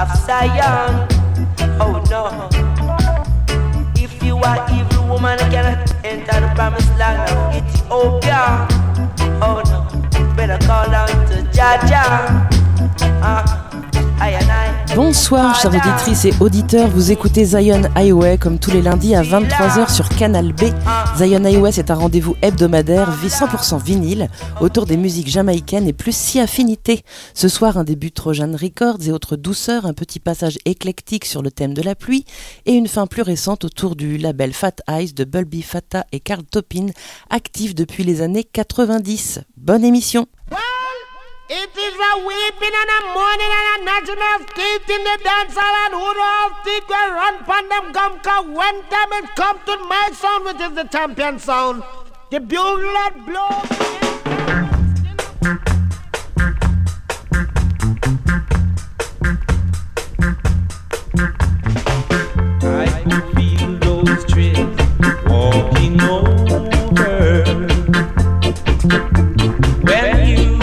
of Zion. Oh no. If you are evil woman, you cannot enter the promised land of Ethiopia. Oh no. Better call out to Jaja. Bonsoir chères auditrices et auditeurs, vous écoutez Zion Highway comme tous les lundis à 23h sur Canal B. Zion Highway, c'est un rendez-vous hebdomadaire 100% vinyle autour des musiques jamaïcaines et plus si affinités. Ce soir, un début Trojan Records et autres douceurs, un petit passage éclectique sur le thème de la pluie et une fin plus récente autour du label Fat Eyes de Bulby Fata et Carl Topin, actifs depuis les années 90. Bonne émission. It is a weeping and a mourning and a gnashing of teeth in the dance hall, and who all think will run pon them come, cause when time it come to my sound, which is the champion sound, the bugle that blows. I could feel those trees walking over when you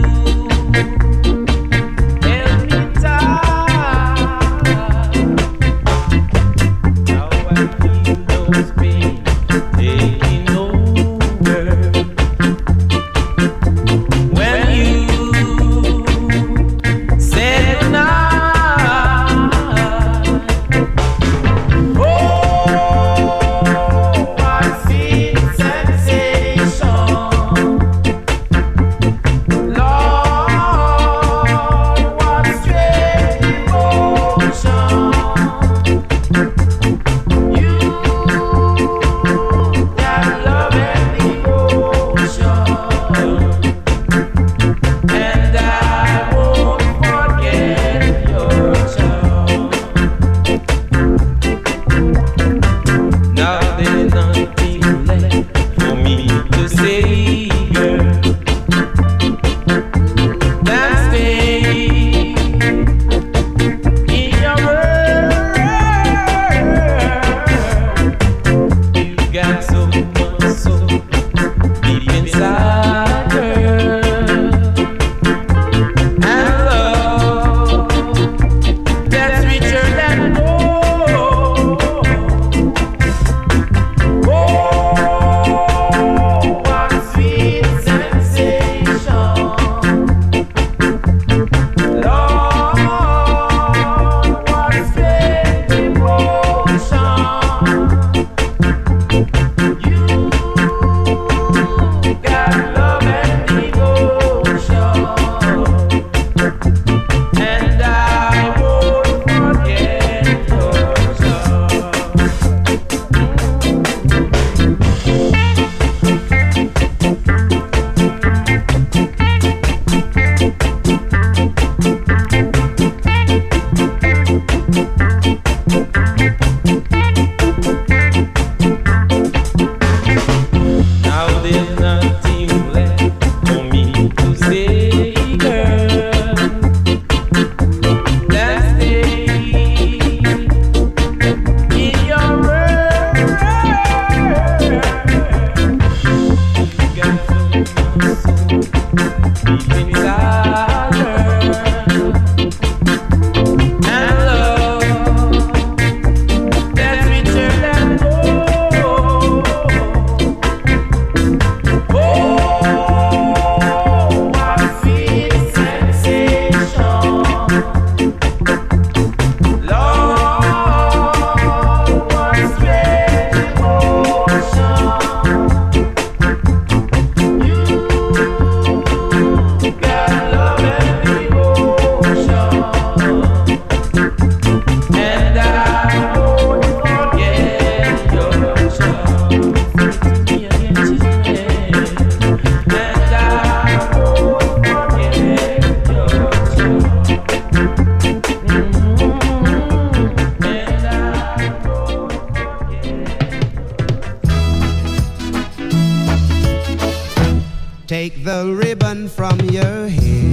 Take the ribbon from your hair,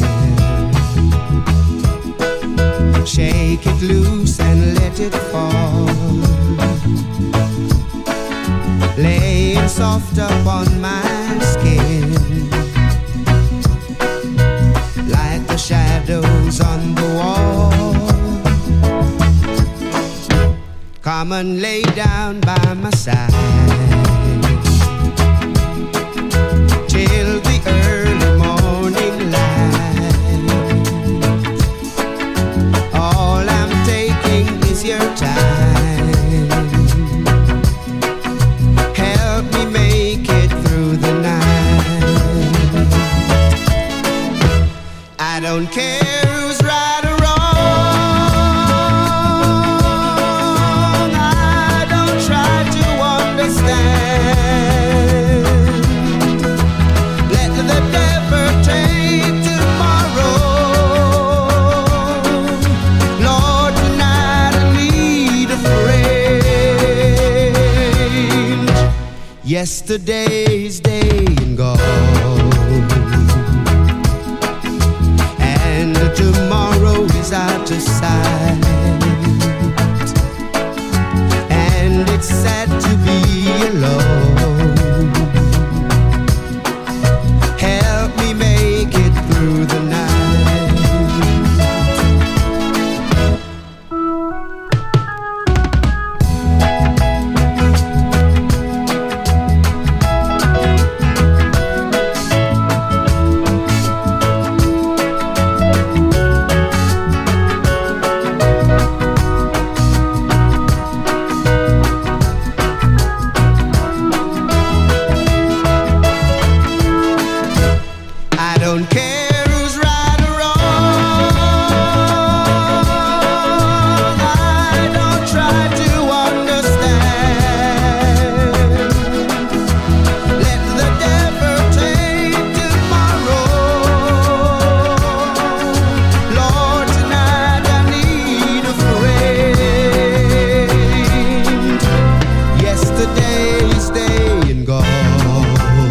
shake it loose and let it fall. Lay it soft upon my skin, like the shadows on the wall. Come and lay down by my side till the early morning light. All I'm taking is your time. Help me make it through the night. I don't care who's right or wrong. I don't try to understand. Let the devil take tomorrow. Lord, tonight I need a friend. Yesterday's day and gone, and tomorrow is out of sight. And it's sad to be alone. Help me make it through the night. I don't care who's right or wrong. I don't try to understand. Let the devil take tomorrow. Lord, tonight I need a friend. Yesterday's day and gone,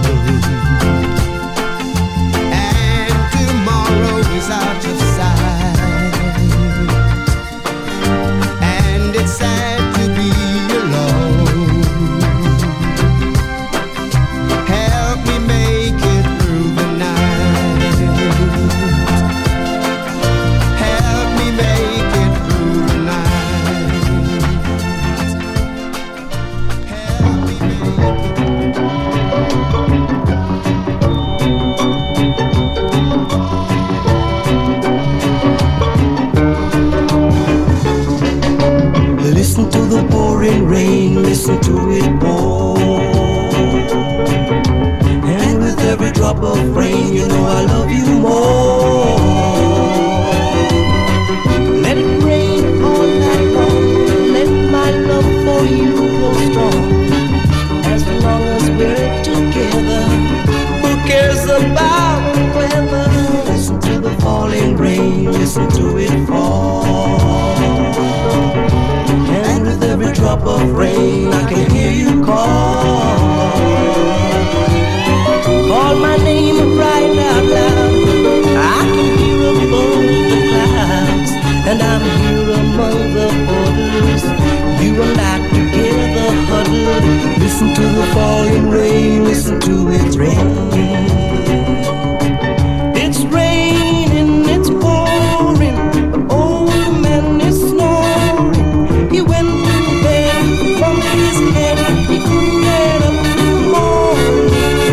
and tomorrow is out of sight. And it's sad to be alone. Help me make it through the night. Help me make it through the night. Help me make it. Listen to the pouring rain, listen to it pour. And with every drop of rain, you know I love you more. Let it rain all night long, let my love for you grow strong. As long as we're together, who cares about the weather? Listen to the falling rain, listen to it fall. And with every drop of rain, I can hear you call. Call my name right out loud. I can hear above the clouds, and I'm here among the borders. You and I together huddled. Listen to the falling rain, listen to it rain. It's raining, it's pouring, but old man is snoring. He went to bed, bumped his head, he couldn't get up in the morning.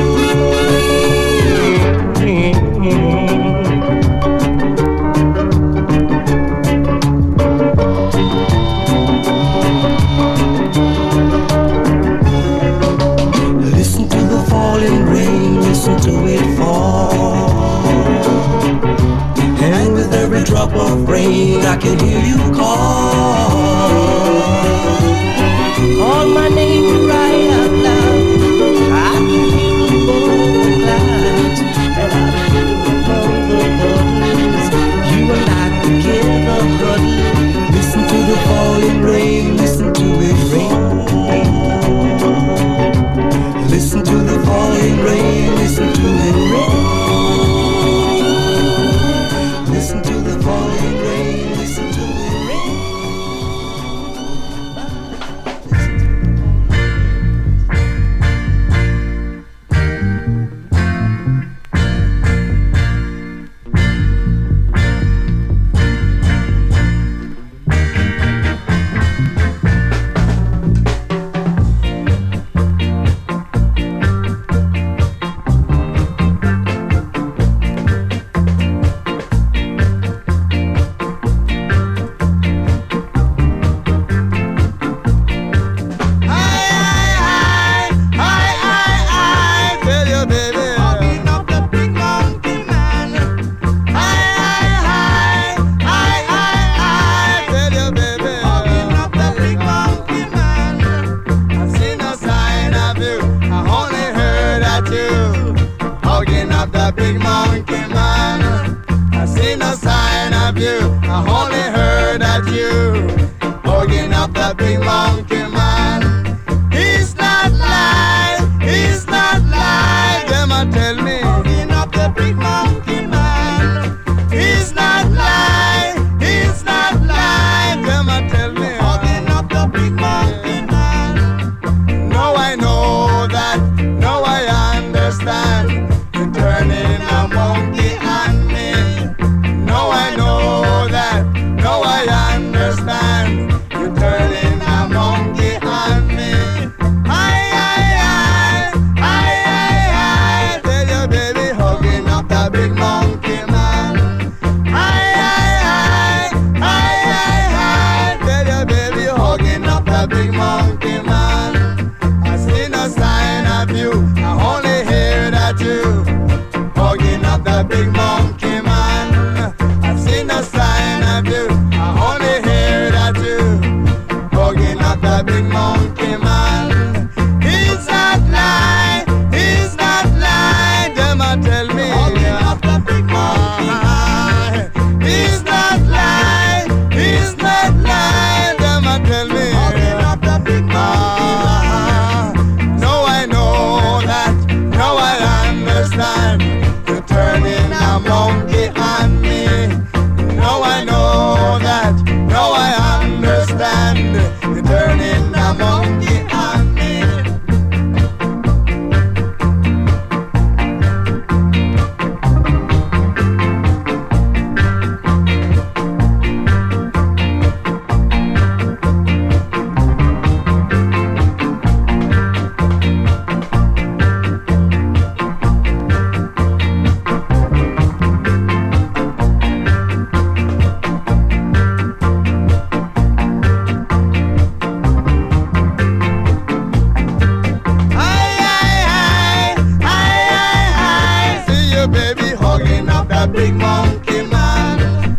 Listen to the falling rain, listen to it fall. And with every drop of rain, I can hear you call. Call my name right out loud. I can hear above the clouds, and I'm here among the bubbles. You and I together huddled. Listen to the falling rain, listen to it rain. Listen to the falling rain, listen to it rain. Listen to the falling rain, listen to it rain. you, hugging up the big monkey man. He's not lying, he's not lying. Them a tell me, hugging up the big monkey man. He's not lying, he's not lying. Them a tell me, hugging up the big monkey man. Now I know that, now I understand. You're turning a monkey on me. Now I know that, now I understand. You're turning a monkey on me. I tell your baby, hugging up the big monkey man. I tell your baby, hugging up the big monkey man. I see no sign of you, I only hear that you hugging up the big monkey man. I see no sign of you, I only hear that you hugging up the big monkey man. He's not lying, he's not lying. Them a tell me, hugging up the big monkey man. He's not lying, he's not lying. Them a tell me, hugging up the big monkey man. Now I know that, now I understand. You're turning a monkey on me. Now I know that, now I understand. You're turning a monkey on me. See you, baby, hugging up that big monkey man.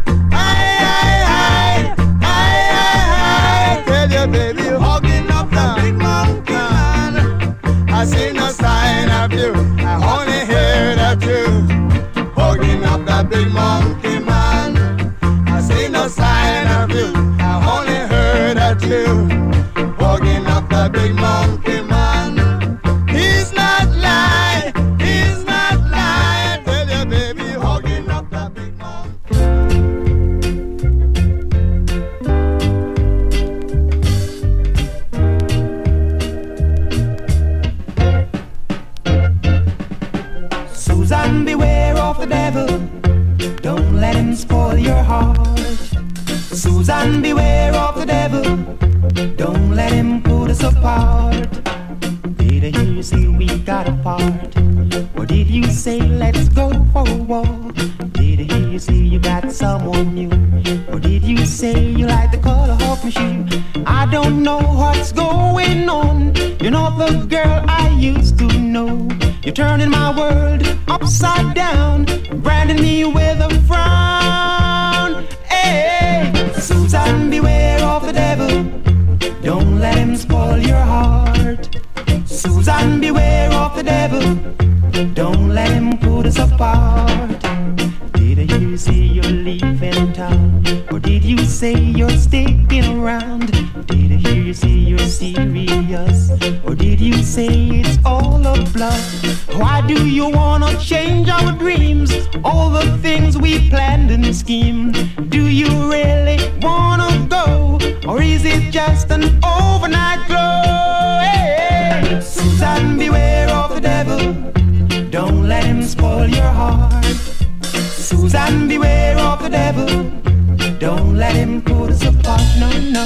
Tell your baby, hugging up that big monkey man. I see no sign of you, I only hear that you hugging up that big monkey man. I see no sign of you, I only heard that you hugging up that big monkey man. He's not lying, he's not lying. Tell your baby, hugging up that big monkey. Susan, beware of the devil. Don't let him spoil your heart. Susan, beware of the devil. Don't let him put us apart. Did I hear you say we got apart? Or did you say let's go for a walk? Did I hear you say you got someone new? Or did you say you like the color of my shoe? I don't know what's going on. You're not the girl I used to know. You're turning my world upside down, branding me with a frown. Hey, Susan, beware of the devil. Don't let him spoil your heart. Susan, beware of the devil. Don't let him put us apart. Did I hear you say you're leaving town? Or did you say you're sticking around? Did I hear you say you're serious? Or did you say it's all a bluff? Why do you wanna change our dreams? All the things we planned and schemed. Do you really wanna go? Or is it just an overnight glow? Hey, Susan, beware of the devil. Don't let him spoil your heart. Susan, beware of the devil. Don't let him put us apart, no, no.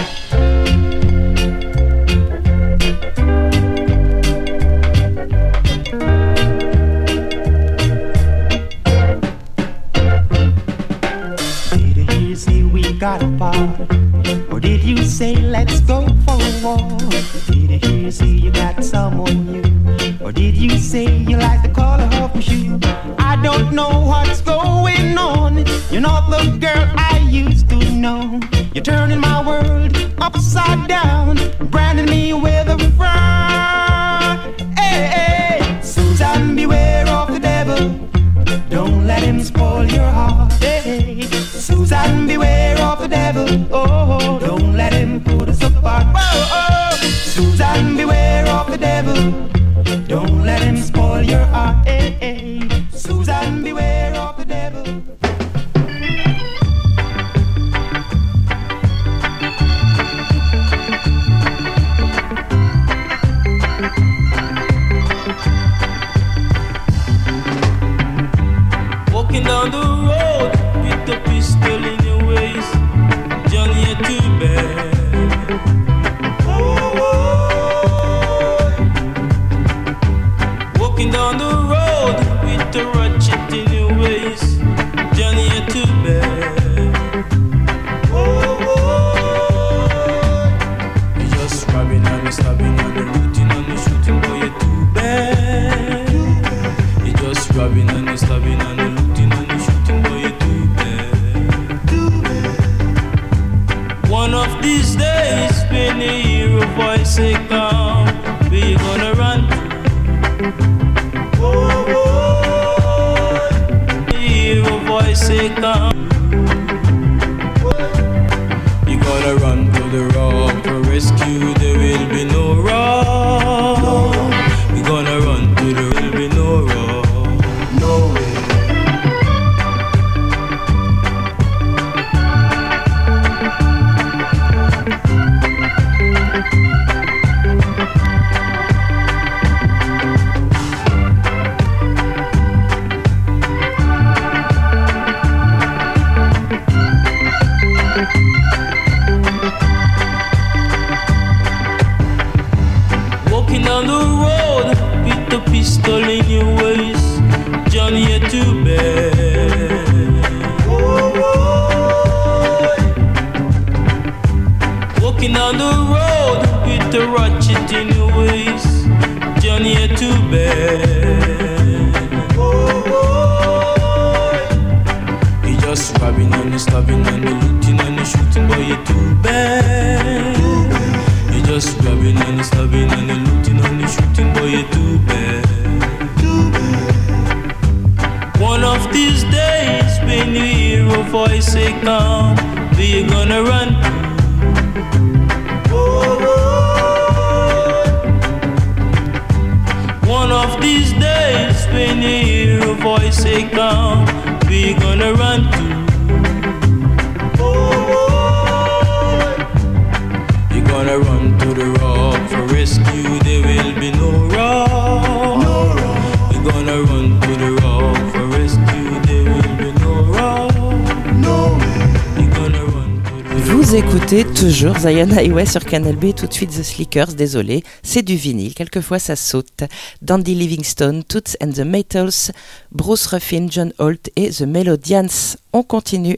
Did I hear you say we got apart? Or did you say let's go for a walk? Did I hear you say you got someone new? Or did you say you like the color of my shoe? I don't know what's going on. You're not the girl I used to know. You're turning my world upside down, branding me with a frown. Hey, hey, Susan, beware of the devil. Don't let him spoil your heart. Hey, Susan, beware of the devil. Oh, don't let him put us apart. Oh, Susan, beware of the devil. Don't let him spoil your heart. Hey, Susan, beware of the devil. Walking down the road with a pistol in your waist, Johnny, you're too bad. Walking down the road with a ratchet in your waist, Johnny, you're too bad. You're just robbing and you're stabbing and you're looting and you're shooting, boy, you're too bad. You're just robbing and you're stabbing and you're looting and you're shooting, boy, you're too bad. One of these days, when you hear a voice say come, where you gonna run to? Hear a voice say come, you gotta run to the rock for rescue. There will be no rock. You gonna run to the, there will be no rock. No way. Walking down the road with a pistol in your waist, Johnny, you're too bad. Walking down the road with a ratchet in your waist, Johnny, you're too bad. You just robbing and you stabbing and you looting and you shooting, boy, you're too bad. You just robbing and you stabbing and you looting and you shooting, boy, you're too bad. One of these days, when you hear a voice say come, where you gonna run to? One of these days, when you hear a voice say come, where you gonna run to? You gonna run to the rock for rescue. There will be no rock. No rock. You gonna run to the rock for rescue. There will be no rock. No. You gonna run to the rock. Vous écoutez toujours Zion Highway sur Canal B, tout de suite The Slickers, désolé, c'est du vinyle, quelquefois ça saute. Dandy Livingstone, Toots and the Maytals, Bruce Ruffin, John Holt et The Melodians. On continue.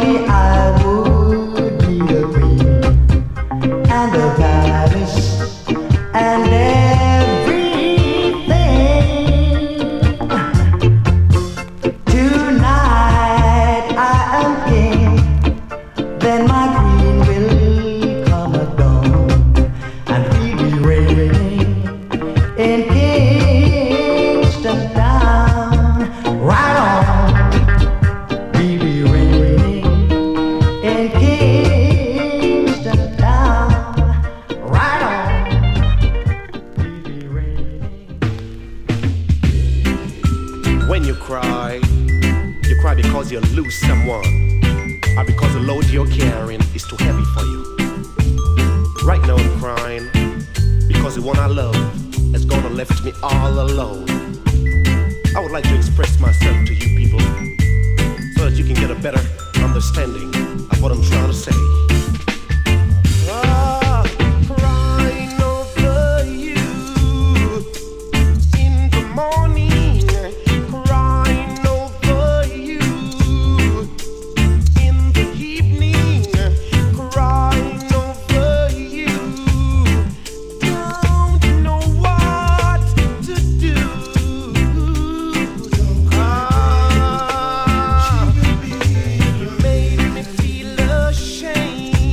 Shame.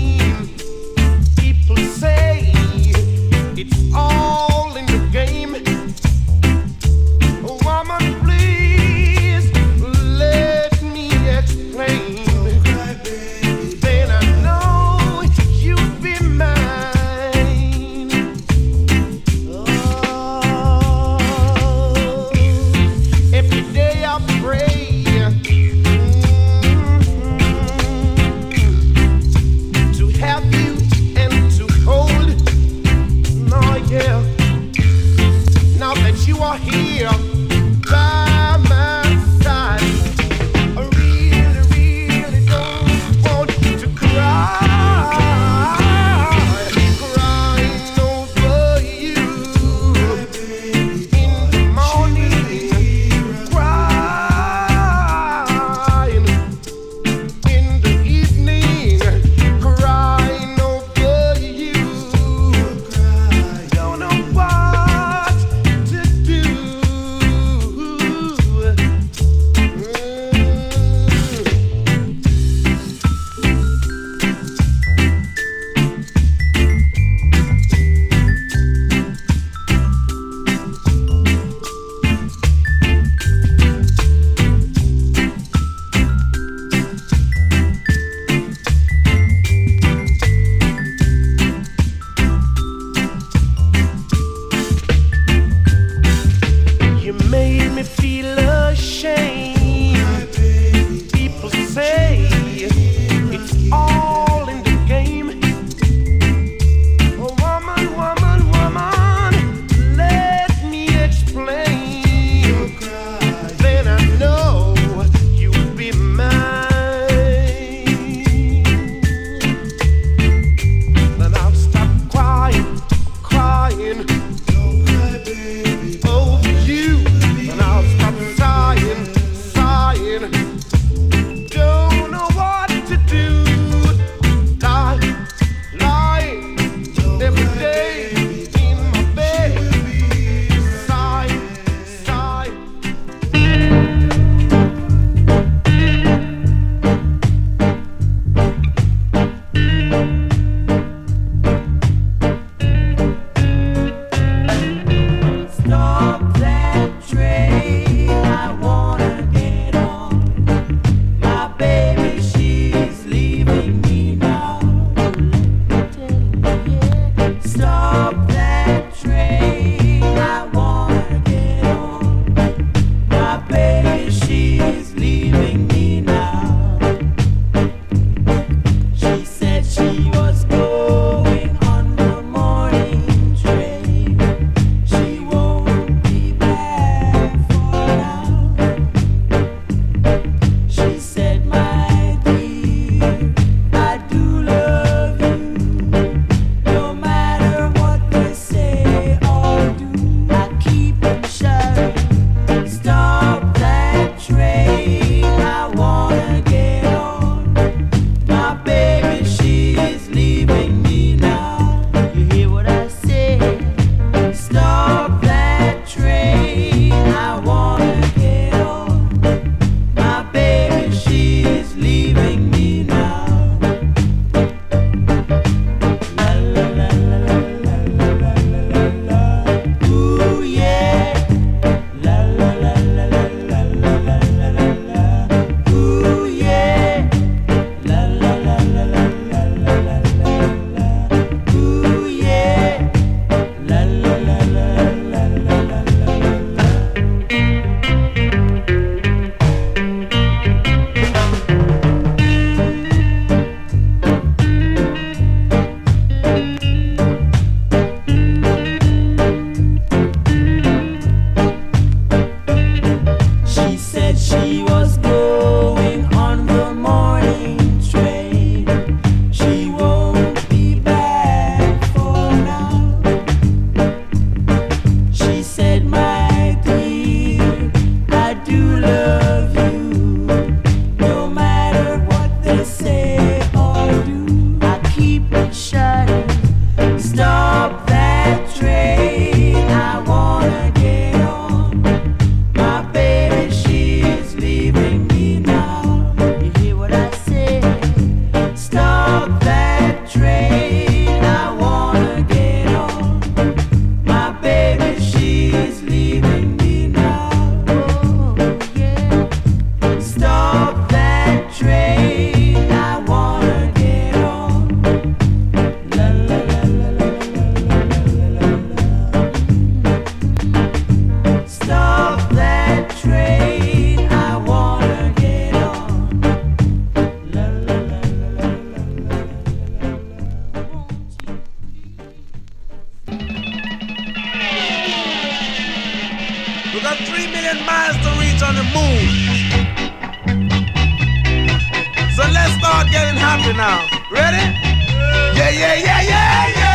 it now. Ready? Yeah, yeah, yeah, yeah, yeah.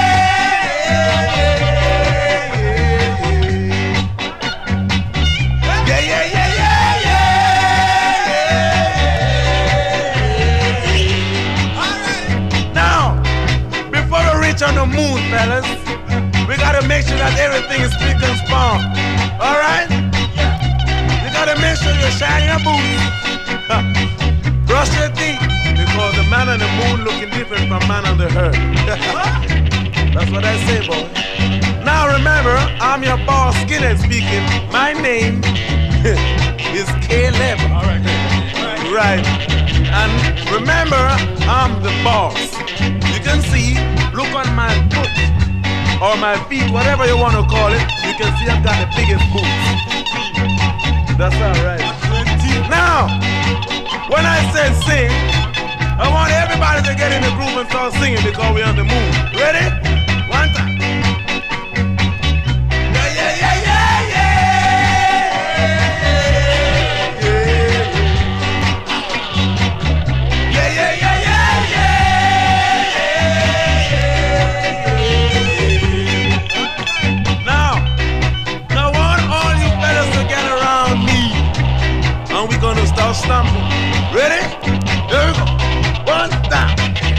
Yeah, yeah, yeah, yeah, yeah. Now, before we reach on the moon, fellas, we gotta make sure that everything is spick and span. All right? You gotta make sure you shine your boots. Brush your teeth, because the man on the moon looking different from man on the earth. That's what I say, boy. Now remember, I'm your boss, Skinhead speaking. My name is Caleb. All right. Right. And remember, I'm the boss. You can see, look on my foot or my feet, whatever you want to call it. You can see I've got the biggest boots. That's all right. Now, when I said sing, I want everybody to get in the groove and start singing because we're on the moon. Ready? One time. Yeah, yeah, yeah, yeah, yeah. Yeah, yeah, yeah, yeah, yeah. Now, I want all you fellas to get around me. And we're gonna start stomping. Ready? Here we go. One time.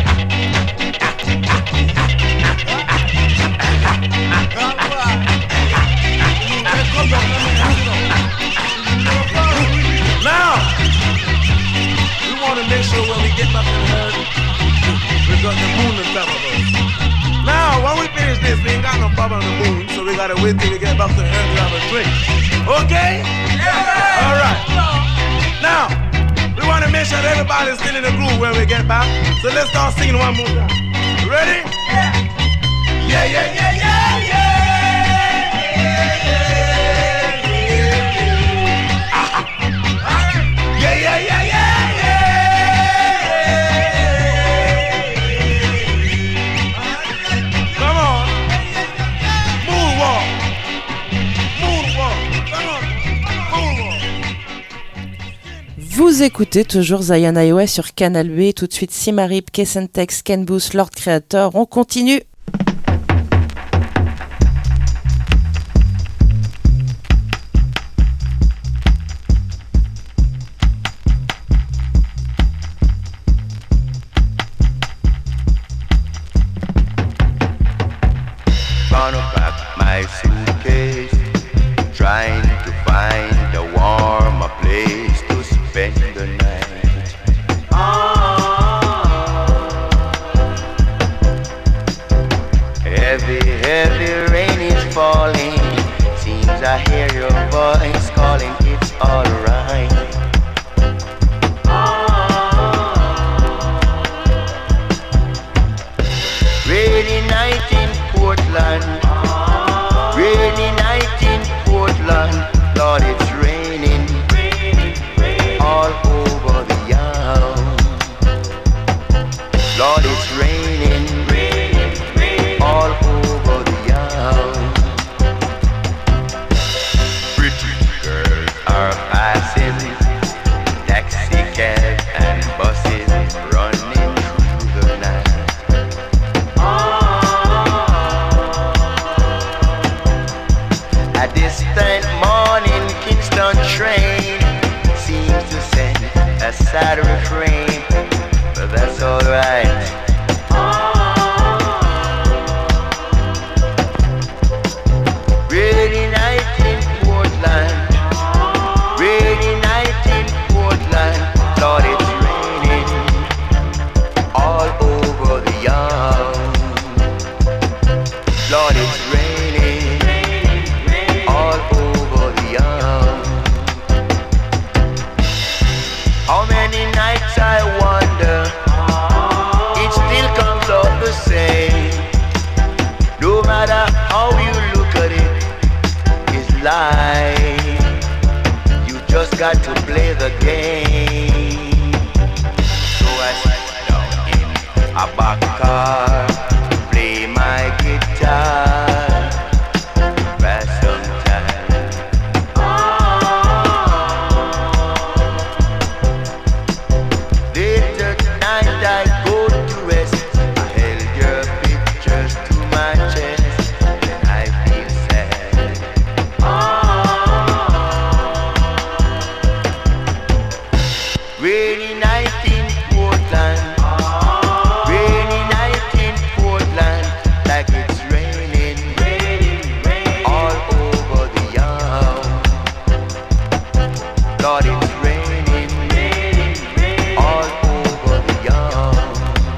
Now, we want to make sure when we get back to the earth, we got the moon on top of us. Now, when we finish this, we ain't got no problem on the moon, so we gotta wait till we get back to the earth to have a drink. Okay? Yeah! All right. Now, we want to make sure that everybody's still in the groove when we get back. So let's start singing one more time. Ready? Yeah. Yeah, yeah, yeah, yeah, yeah. Yeah, yeah, yeah, yeah, yeah. Come on. Moonwalk. Moonwalk. Come on. Moonwalk. Vous écoutez toujours Zion Highway sur Canal B. Tout de suite, Simarip, Kessentex, Ken Booth, Lord Creator. On continue. Gonna pack my suitcase, trying to find a warmer place to spend the night. Heavy, heavy rain is falling. Seems I hear your voice calling. It's alright. Rainy night in Portland. Rainy night in Portland. Lord, it's raining all over the yard. Lord, it's raining all over the yard. Pretty girls are passing, taxi cabs and buses running through the night. A distant morning Kingston train seems to send a sad refrain, but that's alright. Rainy night in Portland. Rainy night in Portland. Lord, it's raining all over the yard. Lord, it's raining all over the yard. How many nights I wonder, it still comes out the same. No matter how you look at it, it's life. You just got to play the game. So I sit down in a back car, play my guitar, pass some time. Late at night I rest. I held your pictures to my chest, and I feel sad. Rainy night in Portland, rainy night in Portland, like it's raining all over the yard. Lord, it's raining all over the yard.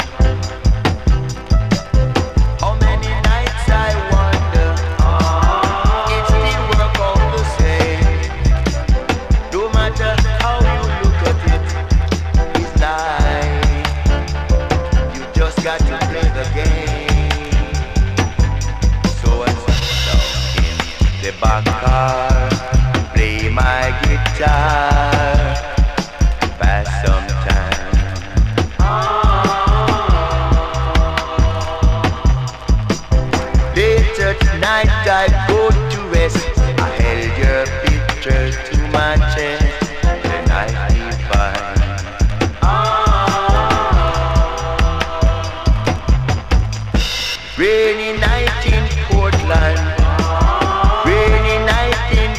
How many nights I wonder, it still work out the same. No matter how you look at it, it's life. You just got to play the game. So I sit down in the back car, play my guitar, pass some time. Late at night I go to rest. I held your picture to my chest, and I feel fine. Rainy night in Portland, rainy night in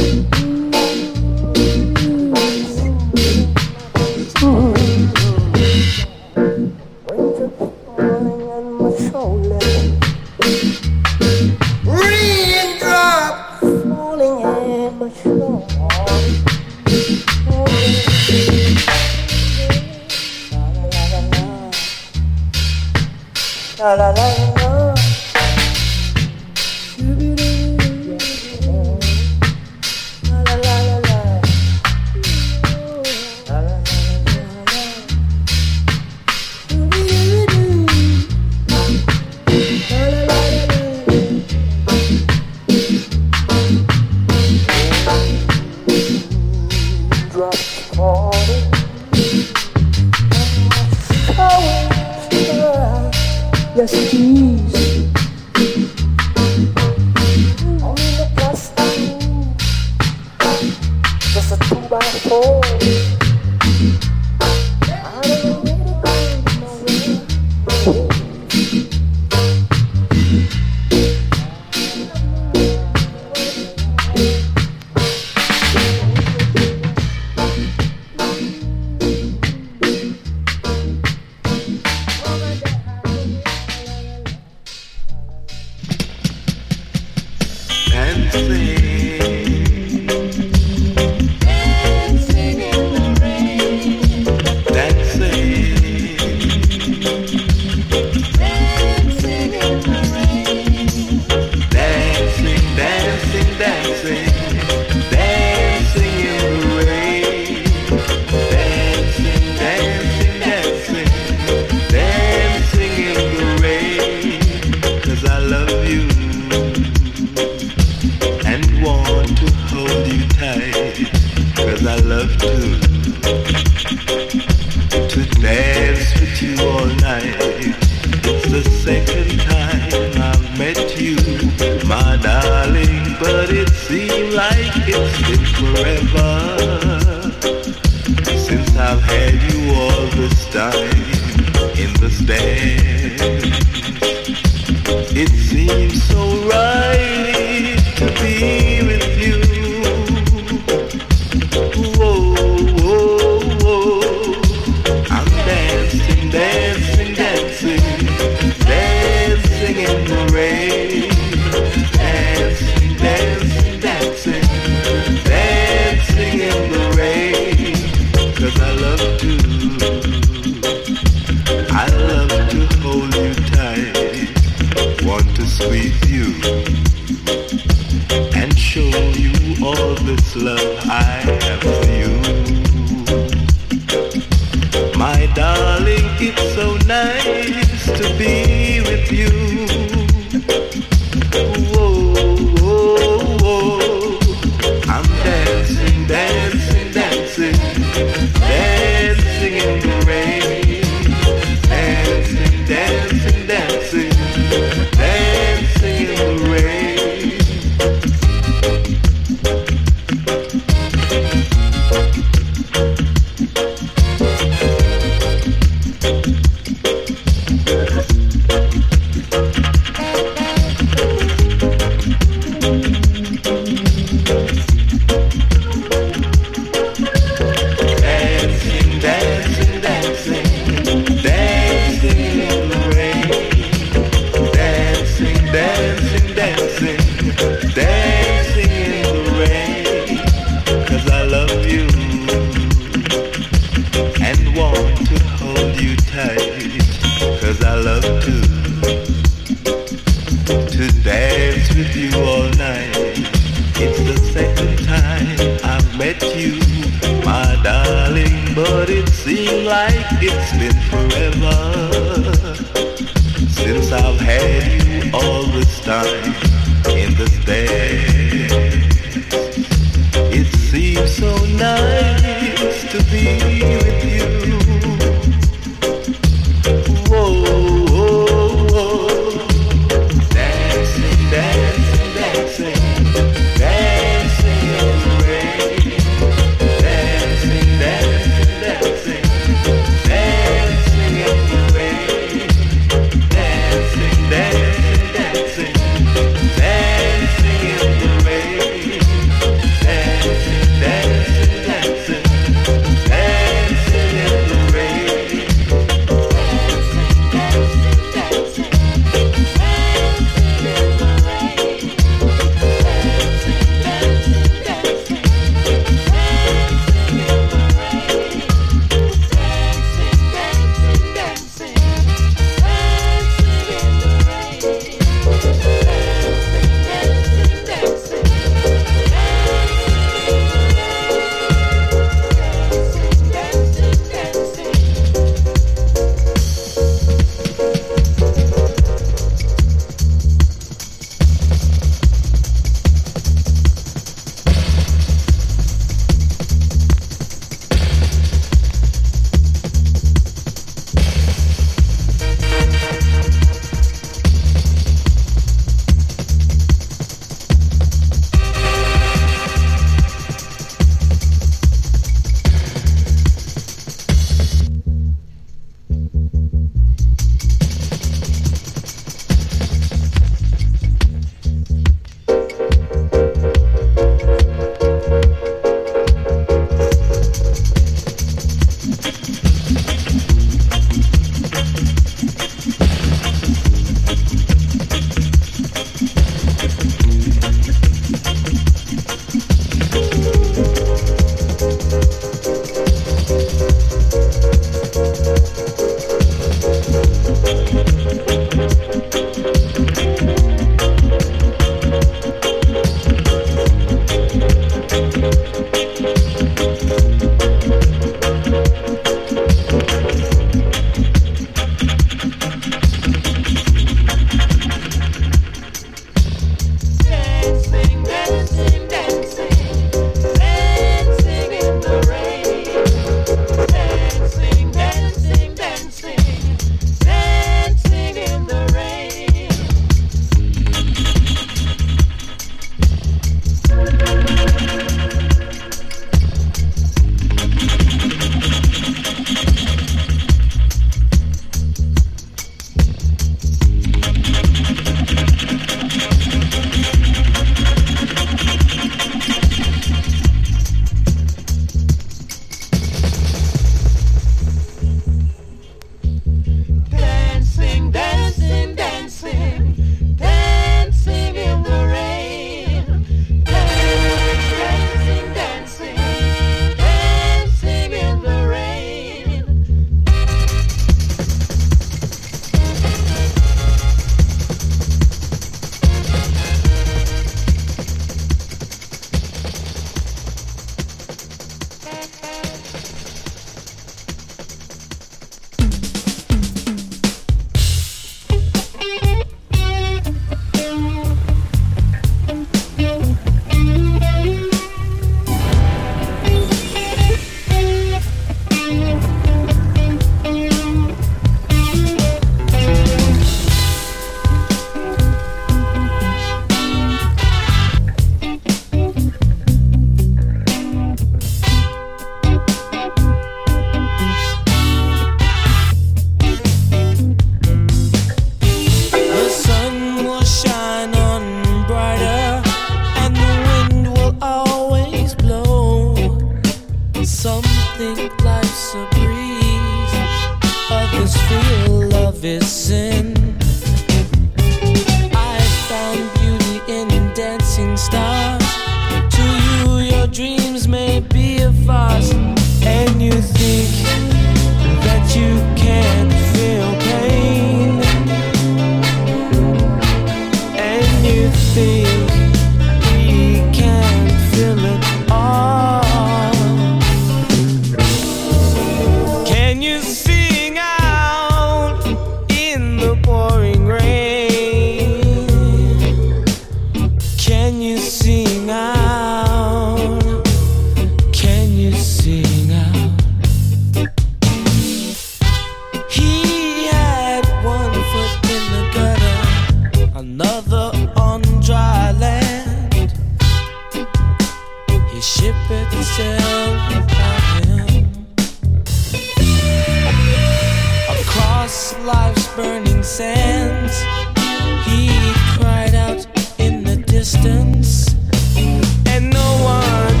life's burning sands. He cried out in the distance, and no one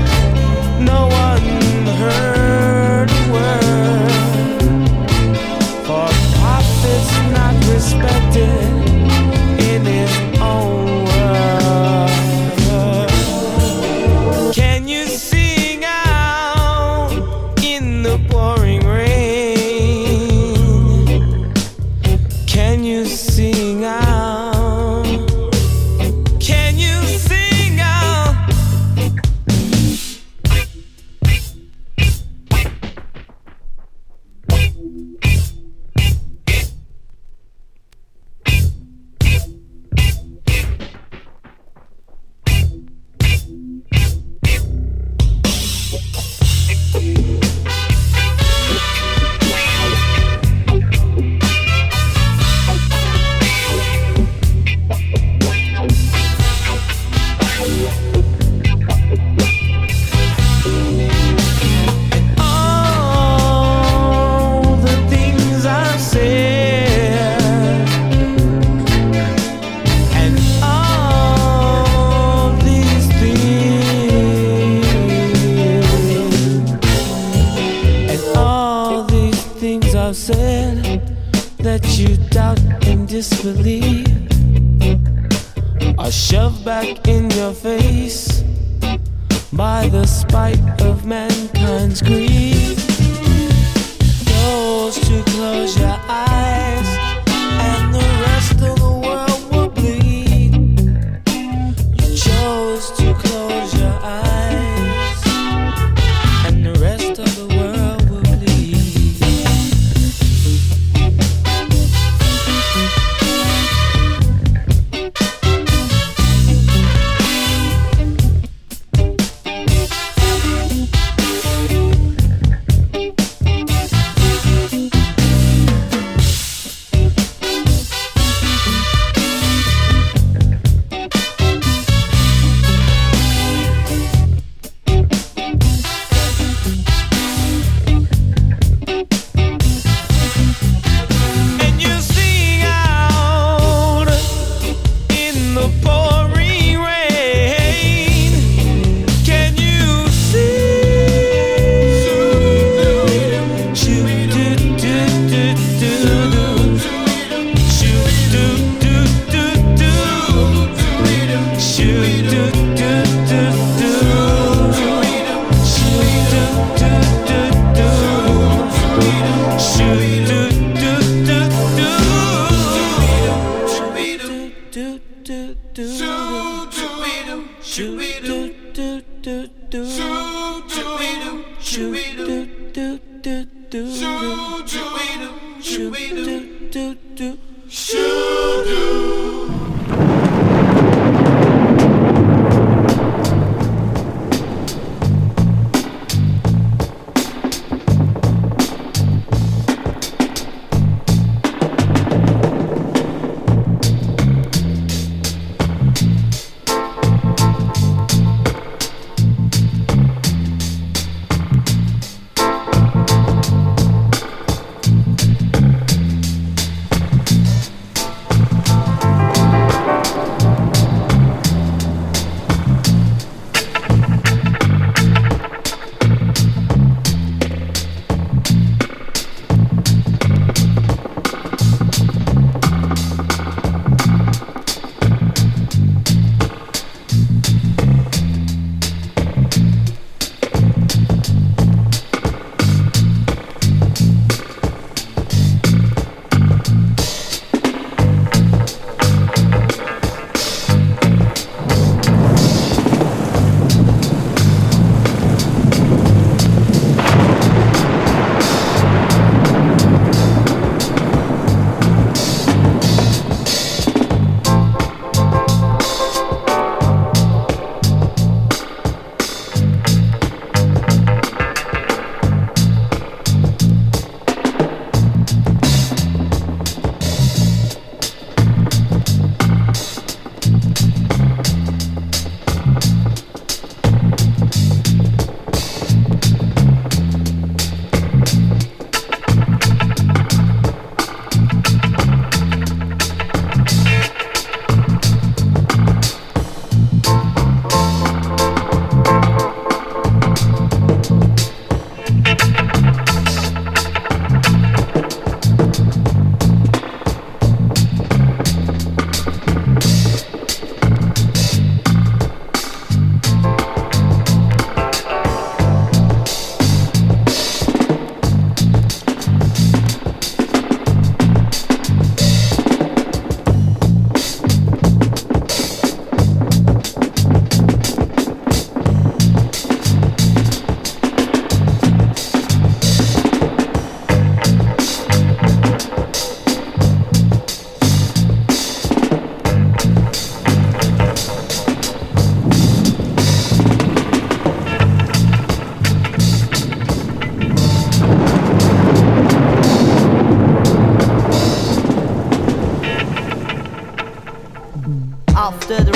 heard a word. For prophets not respected in his own world. Can you sing out in the pouring rain? Can you sing out? Can you sing out? Disbelief are shoved back in your face by the spite of mankind's greed. Those to close your eyes and the rest of the world will bleed. You chose to close your eyes and the rest of the world will bleed.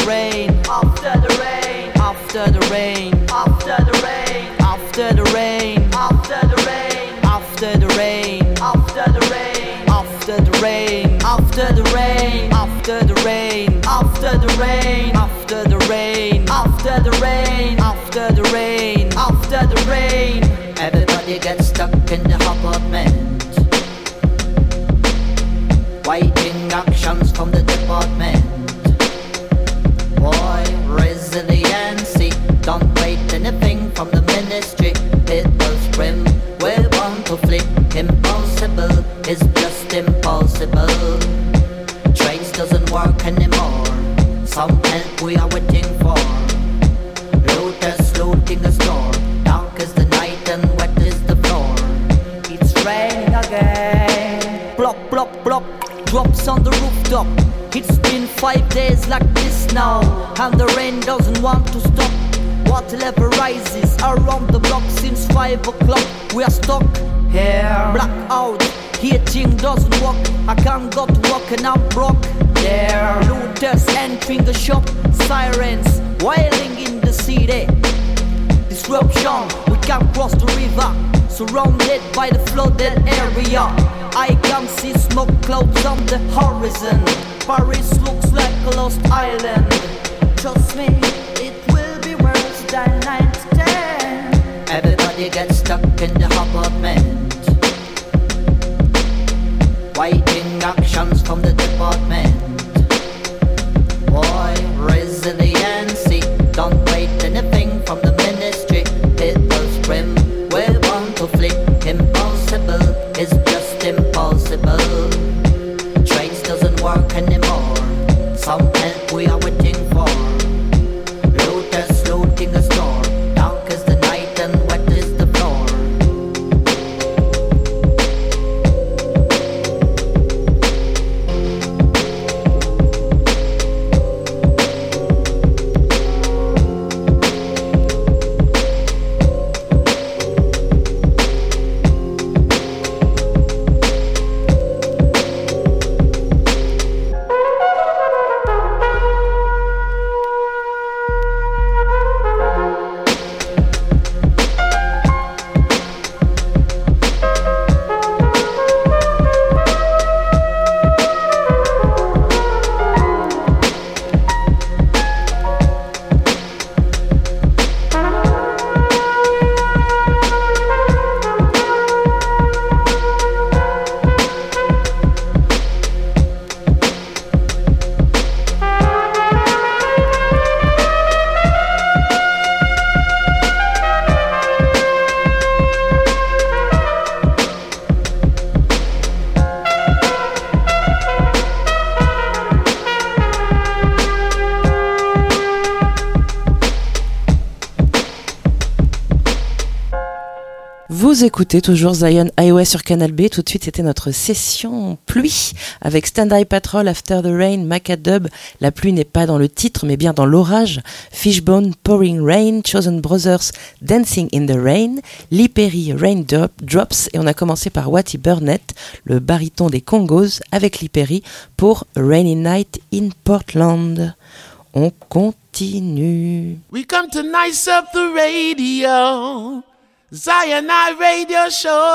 the rain, after the rain, after the rain, after the rain, after the rain, after the rain, after the rain, after the rain, after the rain, after the rain, after the rain, after the rain, after the rain, after the rain, after the rain, after the rain. Everybody gets stuck in the apartment, waiting actions from the department. Boy, resiliency, don't wait anything from the ministry. People scream, we want to flee. Impossible, it's just impossible. Trains doesn't work anymore. Some help we are waiting for. Looters looting the store. Dark is the night and wet is the floor. It's raining again. Plop, plop, plop. Drops on the rooftop. It's been 5 days like this now, and the rain doesn't want to stop. Water level rises around the block since 5 o'clock. We are stuck here. Blackout. Heating doesn't work. I can't go to work and I'm broke. There. Looters entering the shop. Sirens wailing in the city. Disruption. We can't cross the river. Surrounded by the flooded area. I can see smoke clouds on the horizon. Paris looks like a lost island. Trust me, it will be worse than 9 to 10. Everybody gets stuck in the apartment, waiting actions from the department. Boy, resiliency, don't wait anything from the ministry. People scream, we want to flee. Impossible, it's just impossible. Trains doesn't work anymore. Some help we are waiting for. Looters looting a store. Dark is the night and wet is the floor. Vous écoutez toujours Zion Highway sur Canal B. Tout de suite, c'était notre session pluie avec Stand Eye Patrol, After the Rain, Macadub. La pluie n'est pas dans le titre, mais bien dans l'orage. Fishbone, Pouring Rain, Chosen Brothers, Dancing in the Rain, Lee Perry, Rain Drops. Et on a commencé par Wattie Burnett, le baryton des Congos, avec Lee Perry pour Rainy Night in Portland. On continue. We come to nice up the radio. Zion I Radio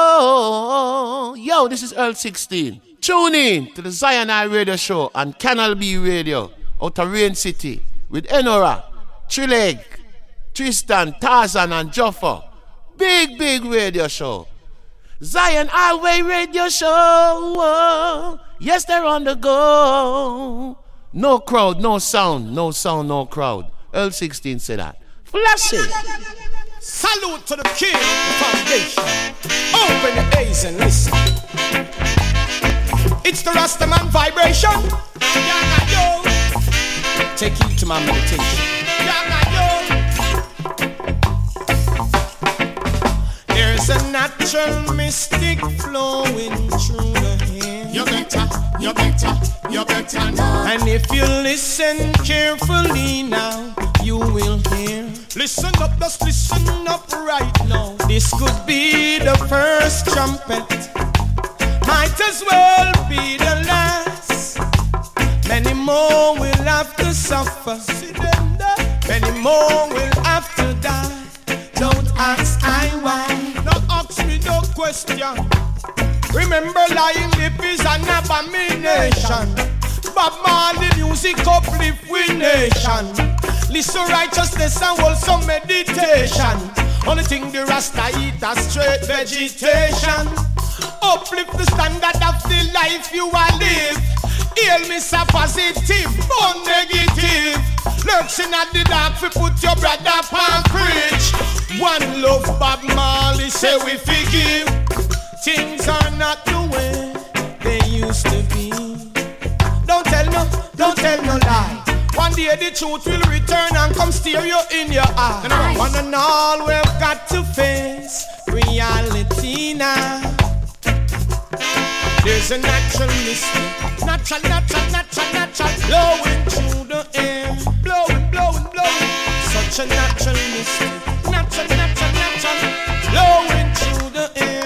Show. Yo, this is Earl 16. Tune in to the Zion I Radio Show on Canal B Radio out of Rain City with Enora, Trileg, Tristan, Tarzan and Joffa. Big radio show. Zion Highway Radio Show. Yes, they're on the go. No crowd, no sound, no crowd. Earl 16 said that. Flash it. Salute to the king of the foundation. Open the eyes and listen. It's the Rastaman vibration. Yo. Take you to my meditation. There's a natural mystic flowing through the air. You better know. And if you listen carefully now, you will hear. Listen up, just listen up right now. This could be the first trumpet, might as well be the last. Many more will have to to suffer. Many more will have to die. Don't ask I why. Don't ask me no question. Remember, lying lip is an abomination. Bob Marley music uplift we nation. Listen righteousness and also meditation. Only thing the Rasta eat a straight vegetation. Uplift the standard of the life you are live. Hail me so positive, but negative. Lurching at the dark, we put your brother on preach. One love, Bob Marley say we forgive. Things are not the way they used to be. Don't tell no lie. One day the truth will return and come stare you in your eye. One and all we've got to face reality now. There's a natural mystic, natural, blowing through the air, blowing. Such a natural mystic, natural, blowing through the air.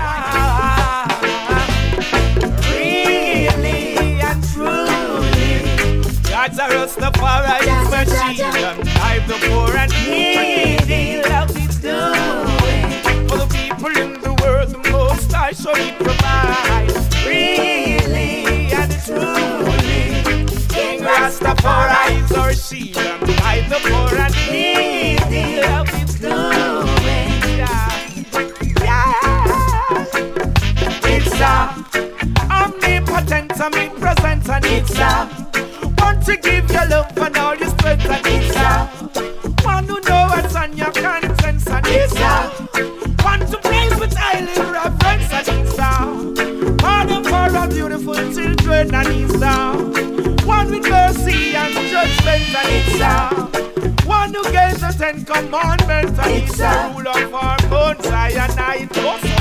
Really and truly, God's a Rastafari's machine. Dive the poor and needy, love is doing for the people in the world. The Most High surely provides. Really and truly, King Rastafari is our shield. Guide the poor and needy, love is doing. Yeah. It's omnipotent, omnipresent, and it's want to give your love and all your strength, and it's want to know what's on your conscience, and it's want to praise with highly reverence, and it's pardon for our beautiful children, and it's one with mercy and judgment, and it's one who gave the 10 Commandments, and it's the rule of our Mount Zion, and it's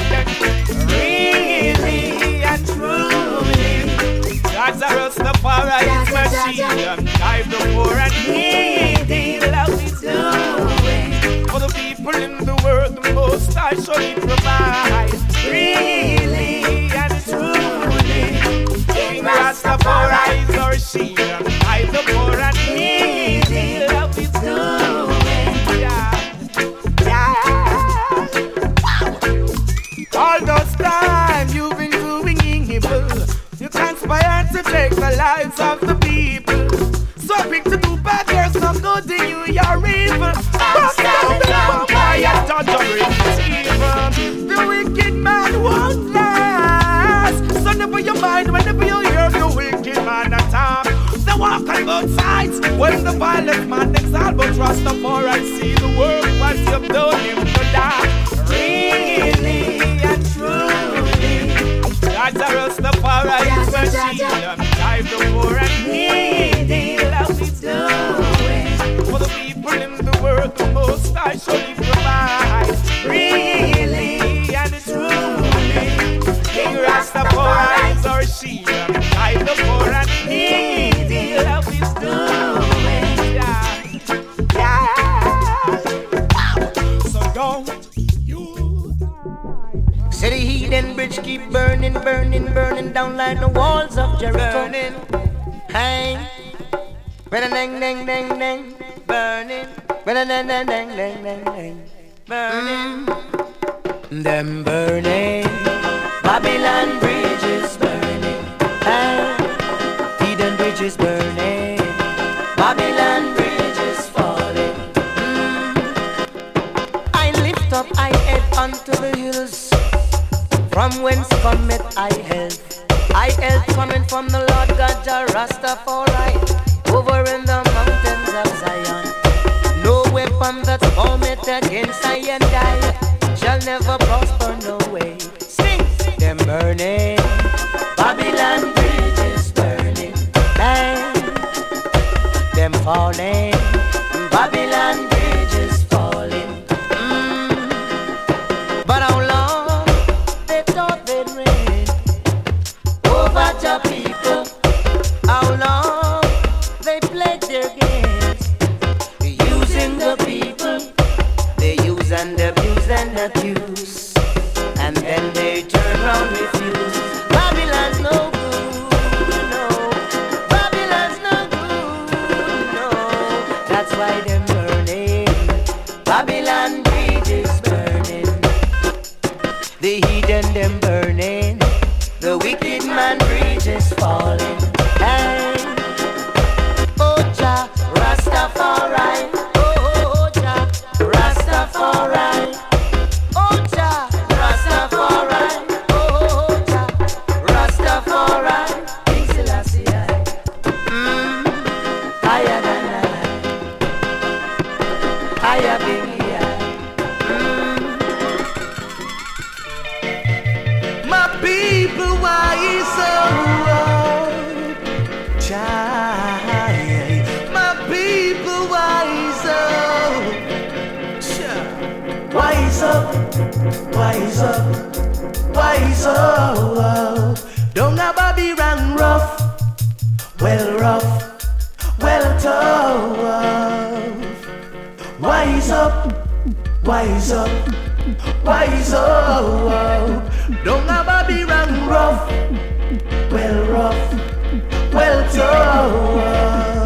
really and truly, God's a Rastafari's machine. Dive the poor and needy, love is doing for the people in the world. The Most High surely provide. Really and truly, King Rastafari is our shield. Dive the poor and needy, love is doing. Yeah. All those times you've been doing evil, you conspire to take the lives of the people. So quick to do bad, there's no good in you, you're evil. Rock down the vampire, torturing evil. The wicked man won't last. So never your mind whenever you hear the wicked man attack. They walk on both sides when the violent man exalt. But Rastafari see the world, what you've done him to die. Really and truly, God's a Rastafari's machine. Dive the poor and needy, love is doing for the people in the world. The Most High surely provide. Really and truly, King Rastafari's our shield. Dive the poor and needy, love is doing. Yeah. So don't you. Say the heathen bridge keep burning down like the walls of Jericho. Burning, hey, dang, burning, dang, burning. Them burning, Babylon bridge is burning, hey, heathen bridge is burning, Babylon bridge is falling. I lift up I head unto the hills, from whence cometh I help. I help coming from the Lord God Jah Rastafari, over in the mountains of Zion. No weapon that's formed against I and I shall never prosper, no way. Sing, them burning, Babylon bridge is burning, and them falling, Babylon bridge is falling. But how long they thought they'd reign over the people? How long they played their games, using the people? They use and abuse and abuse, and then they turn around with refuse. Babylon's no good, no. Babylon's no good, falling. Hey, oh Jah, Rastafari. Oh Jah, Rastafari. Oh Jah, Rastafari. Oh Jah, Rastafari. King Selassie, higher than higher biggie. My people, why you so shy? My people, why you so shy? Wise up, wise up, wise up. Don't ever be run rough, well tough. Wise up, wise up, wise up. Don't ever be run rough, well tough.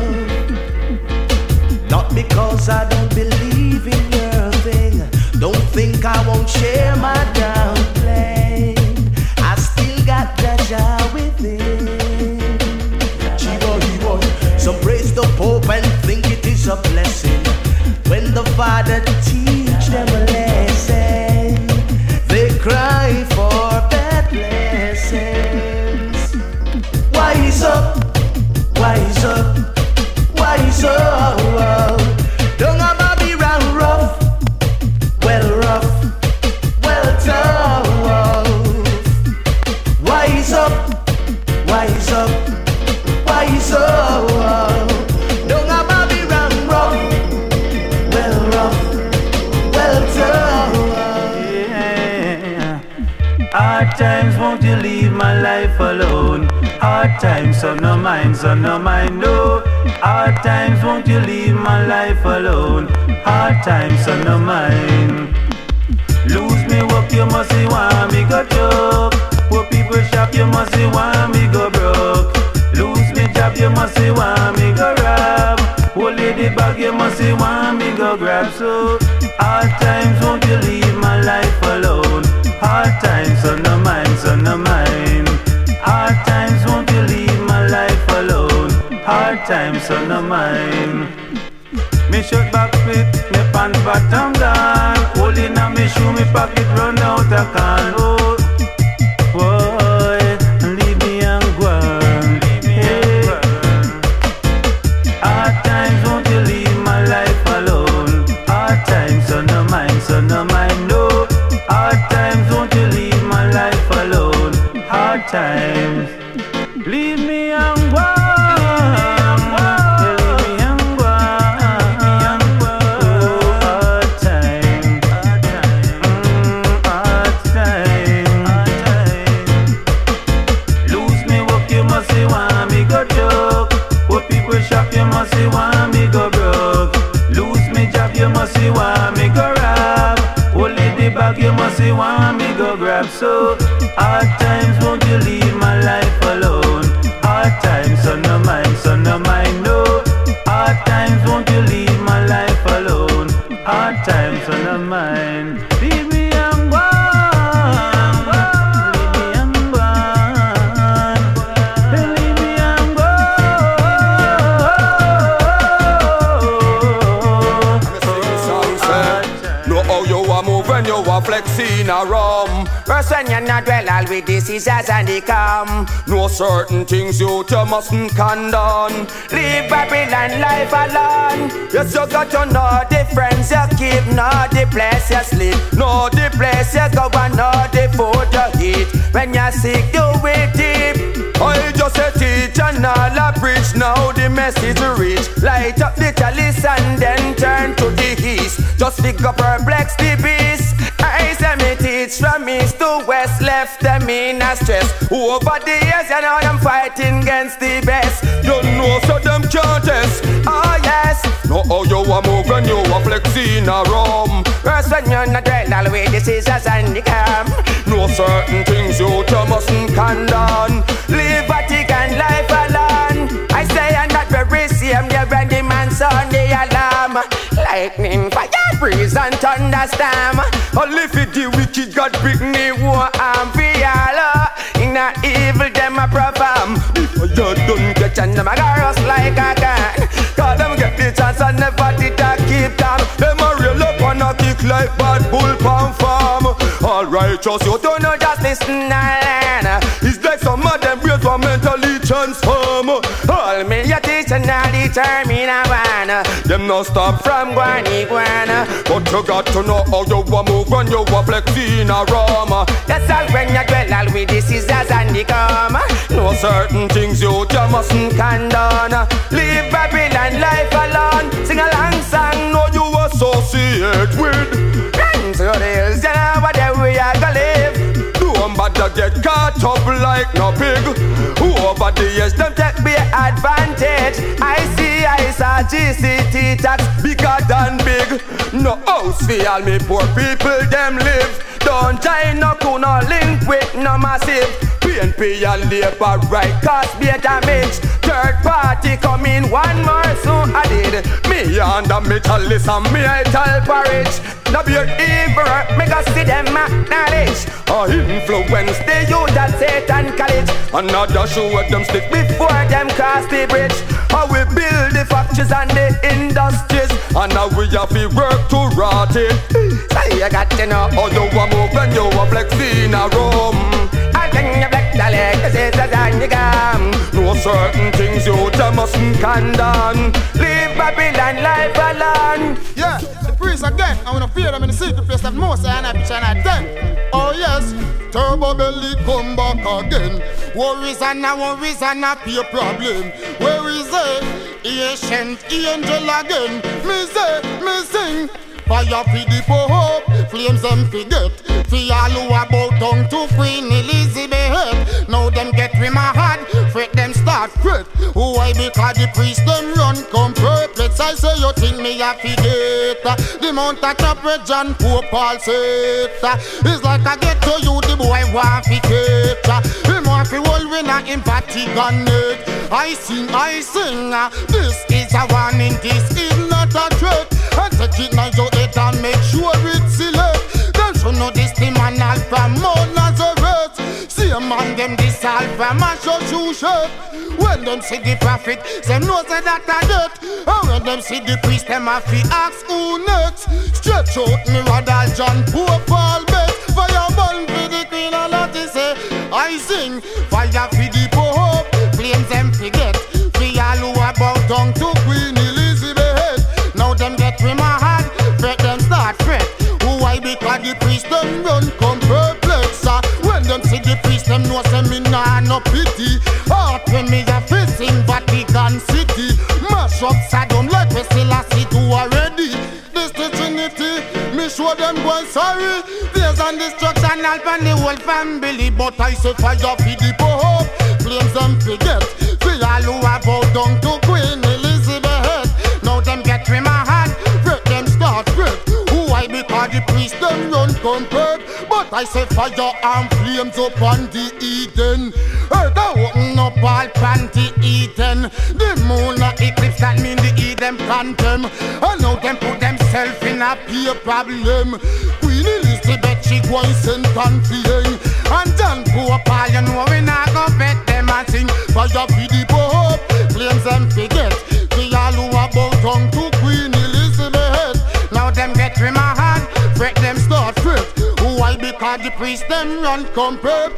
Not because I don't believe in your thing. Don't think I won't share my downplay. I still got that Jah within. Chibo, some praise the Pope and think it is a blessing. When the Father teach them a lesson, they cry for bad blessings. Wise up, wise up, wise up. Don't ever be round rough, well tough. Wise up, wise up, wise up. Don't ever be round rough, well tough. Yeah. Hard times, won't you leave my life alone? Hard times, son of mine, no. Hard times, won't you leave my life alone? Hard times, son of mine. Lose me work, you must see why me go joke. Poor people shop, you must see why me go broke. Lose me job, you must see why me go rob. Hold the bag, you must see why me go grab. So hard times, won't you leave my life alone? Hard times, son of mine, son of mine. Hard times, won't you leave my life alone? Hard times, son of mine. Me shirt back fit, me pants bottom down. Holding on me shoe, me pocket run out of can. Oh, boy, leave me and go on. Hey. Hard times, won't you leave my life alone? Hard times, son of mine, no. Hard times, won't you leave my life alone? Hard times, leave me and go. See why me go broke. Lose me job, you must see why me go rob. Only the bag, you must see why me go grab. So hard times, won't you leave my life alone? Hard times, son of mine, no. Hard times, won't you leave my life alone? Hard times, son of mine. Leave me and go. Flexing a rum. First when you're not well, all with diseases and they come. No certain things you mustn't condone. Leave Babylon life alone. Yes, you got to know the friends you keep, know the place you sleep, know the place you go and know the food you eat. When you're sick, you will deep. I just a teach and all a preach. Now the message reach. Light up the chalice and then turn to the east. Just pick up perplex the beast. I say me teach from east to west. Left them in a stress. Over the years you know them fighting against the best. You know so them can't test. Oh yes. No how you a move when you a flexing a rum. First when you're not well, all way the scissors and the cam. No certain things you mustn't condone. Leave Vatican life alone. I say and that very same day when the man sound the alarm. Lightning, fire, breeze and thunderstorm. Only if the wicked God bring me war and be all in a evil them a perform. nation, them a girls like a gun. Cause them get the chance and never did I keep calm. Them a real up and a kick like bad bull pan farm. All righteous, you don't know, just listen and learn. It's like some of them brains were mentally transform. All me you teach and now determine a one. Them no stop from guana. But you got to know how you a move when you a flex in a rum. That's all when you dwell all with the scissors and the gum. No certain things you mustn't condone. Leave Babylon life alone. Sing a long song, no you associate with. Run to the hills, you know what the way I go live. Don't bother get caught up like no pig. Who over the years them take me advantage. I saw GCT tax bigger than big. No house for all me poor people them live. Don't join no coup, no link with no massive. PNP and Labour right cause be a damage. Third party come in one more soon I did. Me and the metalist and me I tell porridge. No be evil, me go see them acknowledge. Influence the youth at Satan College. Another show with them stick before them cross the bridge. How we build the factories and the industries. And now we have to work to rot it. So you got to know how you a move when you a flex in a room. And then you flex the leg, the scissors and the gum. No certain things you mustn't condone. Leave Babylon life alone. Yeah, the priest again. I wanna fear them in the secret place that most and I bitch and I done. Oh yes, Turbo Belly come back again. Worries and a peer problem. Where is it? Ancient angel again. Me say, me sing. Fire for the Pope, flames them forget. For all who about tongue to Queen Elizabeth. Now them get with my heart, fret them start fret. Why because the priest them run come perplex. I say you think me a forget. The mount a chop with John Pope Paul said. It's like I get to you the boy want to get. Him want to hold when I empathy gun it. I sing, this is a warning, this is not a threat. I take it now your head and make sure it's select. Don't you know this the man Alpha Mount Nazareth. See a man them this Alpha man show shoe shirt. When them see the prophet, them know say that I dead. And when them see the priest, them have to ask who next. Stretch out me radal John Pope Paul Bet. Fire burn for the Queen and Lottie say I sing. Fire for the Pope, flames them forget. For all who about tongue to Queen Elizabeth. Now them get with my heart, fret them start fret. Who I because the priest them run come perplex. When them see the priest them know say me nah no pity. Heart when me a face in Vatican City. Mash up Saddam like we still a see do already. This the Trinity, me show them boy sorry. There's an destruction all from the whole family. But I say fire for the Pope, flames them forget. For all who about down to Queen Elizabeth. Now them get with my hand, fret them start fret. Who I because the priest them run compared. But I say fire and flames up on the Eden. Earth a open up all panty Eden. The moon a eclipse that mean the Eden phantom. And now them put themselves in a peer problem. Queen Elizabeth she go and send pantying. And John Pope all you know we not go bet them and sing. Fire for the Pope, flames them forget. All who about tongue to Queen Elizabeth. Now them get with my hand, fret them start fret. Who I because the priest them run compared.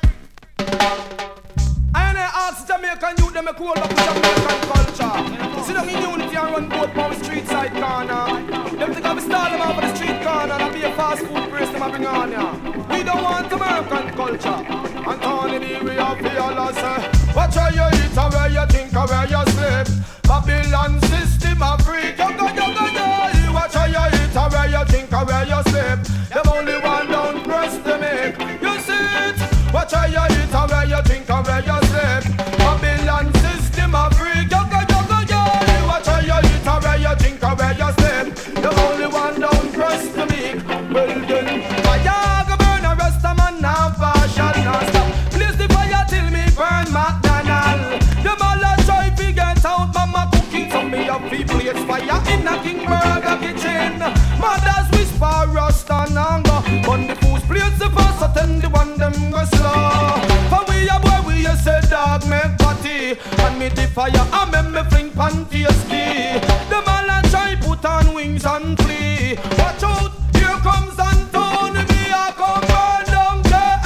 I ain't ask Jamaican youth them a cool up with Jamaican culture. Sit down in unity and run both power street side corner. Them think I be stall them out for the street corner and be a fast food place them a bring on ya. We don't want American culture. And Tony D we have the all say. Watch how you eat or where you think or where you sleep. Babylon system a freak. You go. Watch how you eat or where you think or where you sleep. Them only one down press to make. You see it. Watch how you eat or where you think or where you sleep. Babylon system a freak. You go. Watch how you eat or where you think or where you sleep. Them only one down press to make. Well then, fire go burn a rest a man now partial now stop. Please the fire till me burn McDonald. Them all a try to get out, mama cooking, so me up fi place fire in a King Bird. tasty. And me the fire, I make me fling pan tasty. The man a try put on wings and flee. Watch out, here comes Anthony. Me a come burn down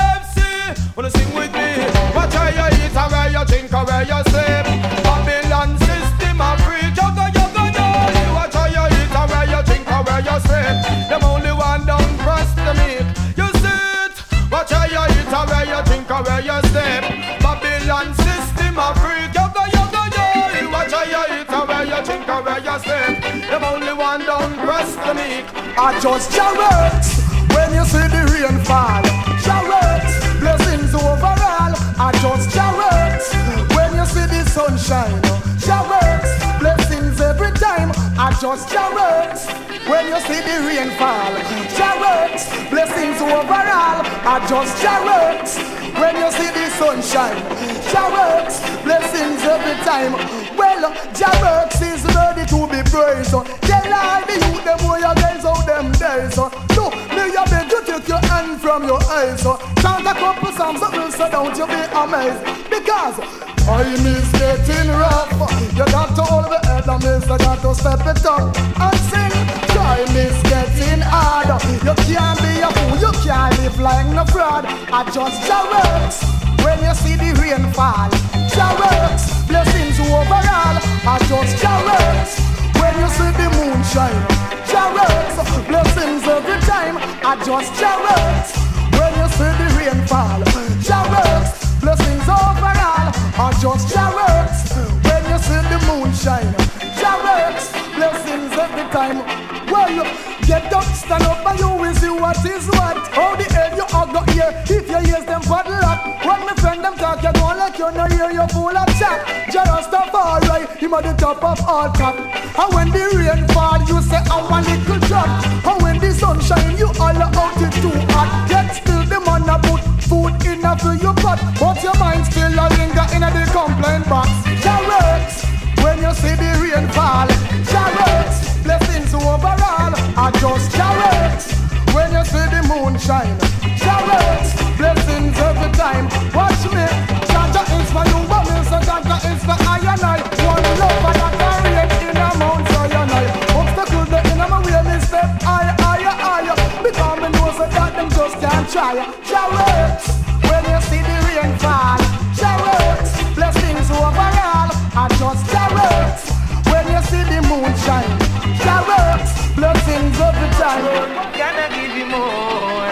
KFC. Wanna sing with me? Watch how you eat, or where you drink, or where you sleep. Babylon system a free. Yoga, yoga, yoga. Watch how you eat, or where you drink, or where you sleep. Them only one down cross the meat. You see it? Watch how you eat, or where you drink, or where you sleep. Babylon system a free. Yoga, yoga, yoga. Watch how you eat, or where you drink, or where you sleep. Them only one down cross the meat. I just works when you see the rain fall. Works, blessings overall. I just works when you see the sunshine. Works, blessings every time. I just works when you see the rain fall. Works, blessings overall. I just works when you see the sunshine. Works, blessings every time. Well, works is ready to be praised. Tell all the youth them where you guys out them days. So, me a beg you take your hand from your eyes. Chant a couple songs that will so don't you be amazed. Because time is getting rough. You got to hold the head and miss, you got to step it up and sing. Time is getting hard. You can't be a fool, you can't live like no fraud. I just works when you see the rain fall. Works, blessings overall. I just works when you see the moon shine. Works, blessings every time. I just works when you see the rain fall. Works, blessings overall. I just works when you see the moon shine. Works, blessings every time. Well, get up, stand up, and you will see what is what. How the hell you hug up here if you hear them bottle up? When my friend them talk, you go like you know hear you full of chat. Just a far right, him at the top of all top. And when the rain fall, you say I want a little drop. And when the sun shine, you all out it too hot. Yet still the man a put food in a for your pot, but your mind still a linger in a the complaint box. Works when you see the rain fall. Works, blessings overall. I just works when you see the moon shine. Works, blessings every time. Watch me, Jaja is for you, but me so Jaja is for I and I. One love and a carriage in a Mount Zion. Obstacles the in a my way, me step higher, higher, higher. Because me know so that them just can't try. Works when you see the rain fall. Works, blessings overall. I just works when you see the moon shine. Works, blessings every time. Can I give you more?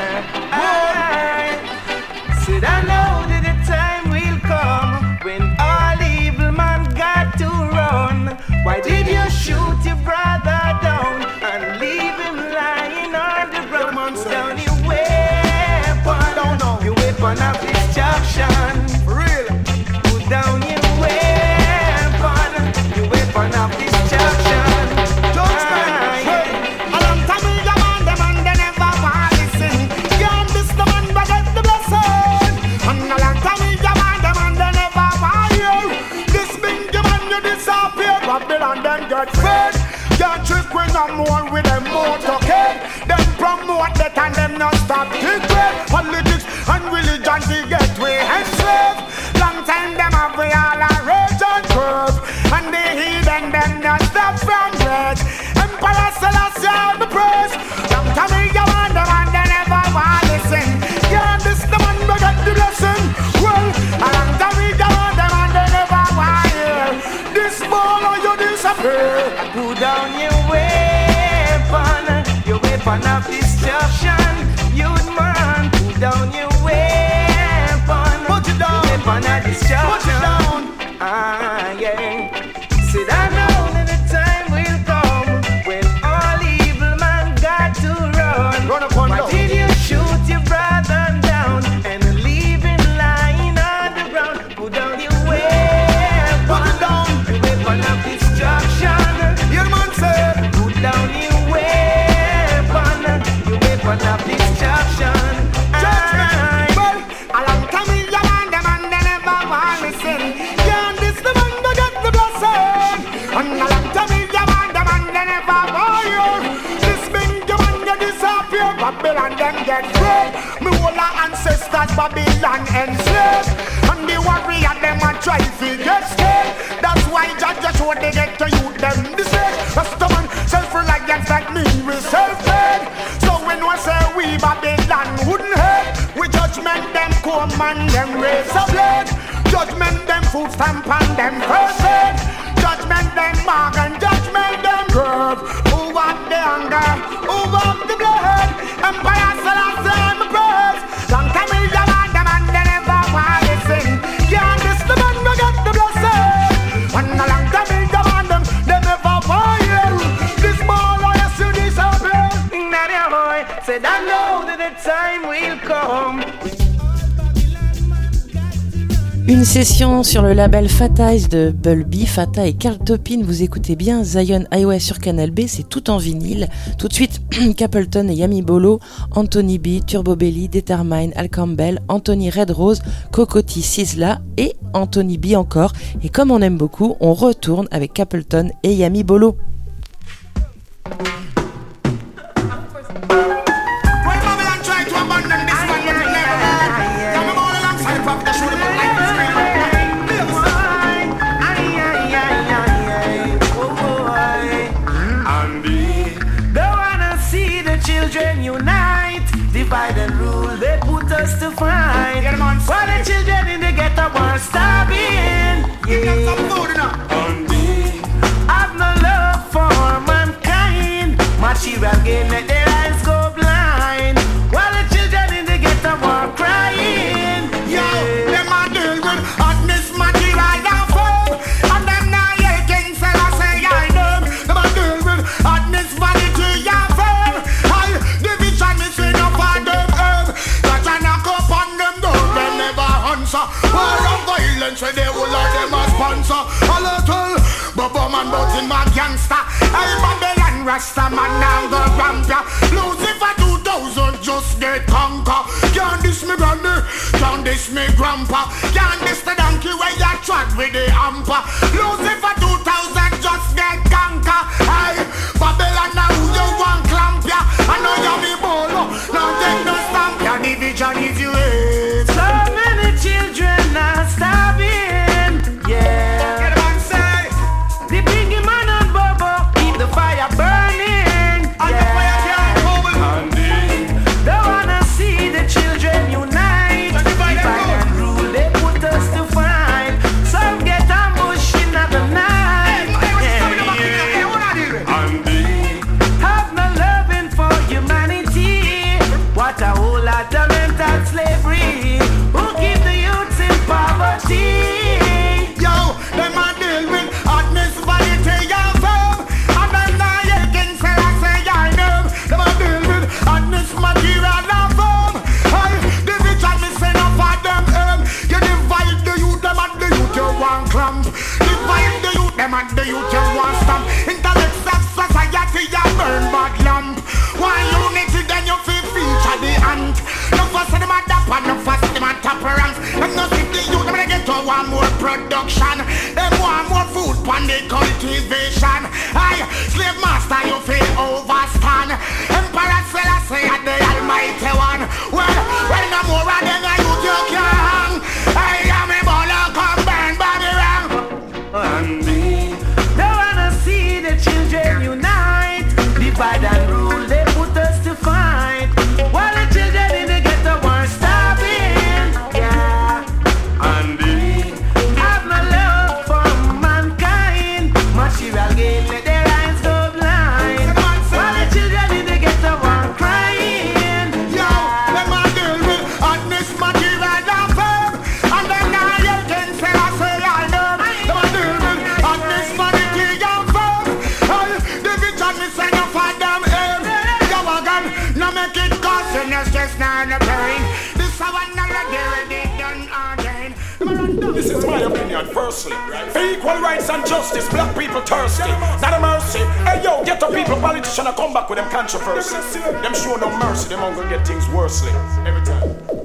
Said I know that the time will come when all evil man got to run. Why did you shoot your brother down and leave him lying on the ground? Put down your weapon, your weapon of destruction. Real. Put down your weapon of destruction. And then get fed. Can't trick with no more with them motorcade. Them promote that and them not stop secret. Politics and religion they get we enslaved. Long time them have we all a rage and curve. And the heathen them not stop from rage. Emperor Selassie all the praise. Long time you want them and they never want listen. Yeah, this the man we get the lesson. Well, a long time you want them and they never want hear. This ball or you disappear. Put down your weapon of destruction. You'd man, put down your weapon. Put it down. Your weapon of destruction. Put it down. Yeah. Said I know that the time will come when all evil man got to run. Run upon Why did you shoot your brother down and leave him lying on the ground? Put down your weapon. Put it down. Your weapon of destruction. Your man said, put down your weapon of destruction. Well, a long time in your man, them and they never want listen. Yeah, this the man that get the blessing. And a long time in your man, them and they never want you. This big the man that disappear, Babylon them get free. Me whole ancestor cause Babylon enslaved. And the warrior them a try to get scared. That's why Jah show they get to you them the same. Customer self-reliance like me we self-made. So when we say we Babylon wouldn't hurt, we judgment them come and them raise a blade. Judgment them food stamp and them first aid. Judgment them mark and judgment them curve. Who want the anger? Who want the blood? Empire Selassie I'm praise. Long time we demand them and they never want to sing. Can't this the man go get the blessing? And a long time we demand them, they never want you. This ball I ask you disappear. Not your boy said I know that the time will come. Une session sur le label Fat Eyes de Bulby, Fata et Carl Topin. Vous écoutez bien Zion Highway sur Canal B, c'est tout en vinyle. Tout de suite, Capleton et Yami Bolo, Anthony B, Turbo Belly, Determine, Al Campbell, Anthony Red Rose, Cocotti Sizzla et Anthony B encore. Et comme on aime beaucoup, on retourne avec Capleton et Yami Bolo. Divide and rule, they put us to fight. While the children in the ghetto were starving. And they have no love for mankind. Material gain let their eyes go blind. While the children in the ghetto were crying. Yo, them a deal with hotness, material and food. And them now yeah, King Selassie I them. Them a deal with hotness, vanity and food. I division me say no for them herb. That I knock up on them door, them never answer. War of violence where they will let them a sponsor. A little Bobo man but in my gangster. I Babylon Rasta man now go ramp ya. Lucifer 2000 just get conquer. Can't diss me granny, can't diss me grandpa. Can't diss the donkey where you trot with the hamper. Lucifer 2000 just get conquer. Hey, Babylon now you want clamp ya. I know you be bolo, now take no stamp ya. Division is you hate. So many children are starving. Yeah. Get on say. The biggie man and Bobo keep the fire burning. And the fire can't cool. And they wanna see the children unite. Divide and rule, they put us to fight. Some get ambushed in the night. And they have no loving for humanity. What a whole lot of mental slavery. Who keep the youths in poverty? Yo, them a deal with hotness, vanity and fame. And them now yeah, King Selassie I them. Them a deal with hotness, material and fame. Hey, division me say no for them aim. You divide the youth, them and the youth you want clamp. Divide the youth, them and the youth you want stamp. Intellect of society you burn bad lamp. One unity then you feel feature the ant. No fuss them a dap and no fuss them a top ranks. Them no see the youth, them a get to want more production. Them want more food pan the cultivation. Aye, slave master you feel overstand. Emperor Selassie and the almighty one. Well, no more of them a youth you can. I am a baller come burn body ram. And they wanna see the children unite. Divide and rule, they put us to fight. While the children in the ghetto were starving. Yeah. And they have no love for mankind. Material gain let their eyes go blind. While the children in the ghetto were crying. Yo, them a deal with hotness, material and fame. And them now you can say I say I know. Them a deal with hotness, vanity and fame. Hey, division me say no for them aim. Yo again, no make it cause and it's just not a pain. This a one already done again. This is my opinion, firstly. For equal rights and justice, black people thirsty. Not a mercy. Hey yo, get the people, politicians come back with them controversy. Them show no mercy, them gonna get things worsely. Every time.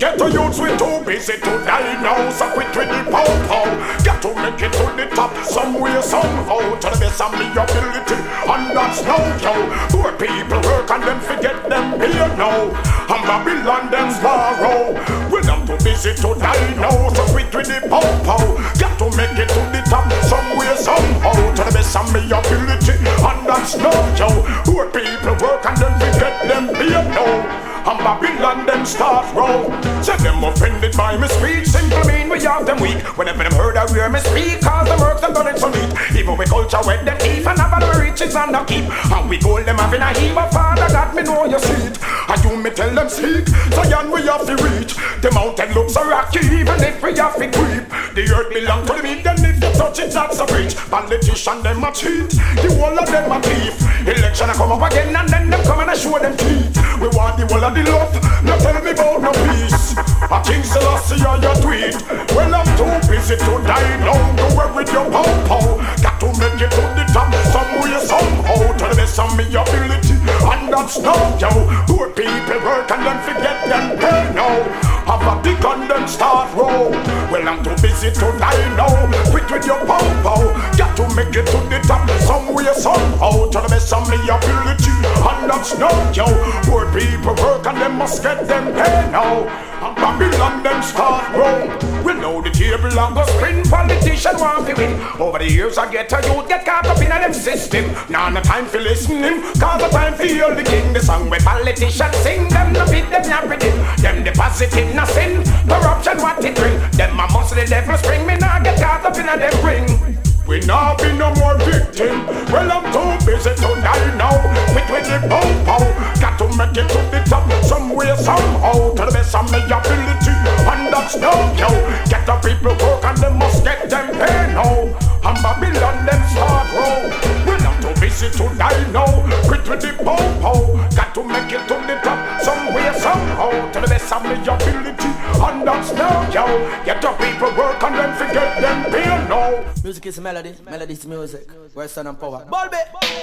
Ghetto youths we too busy to die now. So quit with the pow-pow. Got to make it to the top some way, somehow. To the best of me ability, and that's no yo. Poor people work and them forget them here now. And Babylon them sorrow. Well, I'm too busy to die now. So quit with the pow-pow. Got to make it to the top some way, somehow. To the best of me ability, and that's no yo. Poor people work and them forget them here now. And Babylon them start roll. Say them offended by me speech. Simple mean we have them weak. Whenever them heard I hear me speak, cause them work them done it so neat. Even we culture wet them thief and have all riches and no keep. And we gold them having a heap. But Father God me know you see it. And you me tell them seek. Zion we have to reach. The mountain looks so rocky. Even if we have to creep. The earth belong to the meat. Then if you touch it that's a breach. Politician them a cheat. The whole of them a thief. Election a come up again and then them come and a show them teeth. We want the whole of the love. Now tell me about no peace. A King Selassie or your tweet. Well I'm too busy to die now. Go work with your pow-pow. Got to make it to the top some way somehow. To the best of me ability. And that's no yo. Poor people work and then forget them pay now. Have a big gun then start roll. Well I'm too busy to die now. Quit with your pow-pow. Got to make it to the top some way somehow. To the best of me ability. And that's no yo. Poor people work and them must get them pay now. And Babylon them start roll. We know the table and go spin. Politician want to win. Over the years I get a youth get caught up in a them system. Now no time for listening. Cause the time for hear the king. The song where politicians sing. Them no fit them not redeem. Them the positive no sin. Corruption what it bring. Them a muscle the devil spring. Me now get caught up in a them ring. We now be no more victim. Well I'm too busy to die now. Quit with the pow-pow. Got to make it to the top some way somehow. To the best of my ability. And that's no yo. Get the people work and they must get them pay now. And Babylon them start roll. Well I'm too busy to die now. Quit with the pow-pow. Got to make it to the top some way somehow. To the best of my ability. And that's no yo. Get the people work and then forget them pay now. Music is melody, melody is music. Where's Sun and Power? Bulby!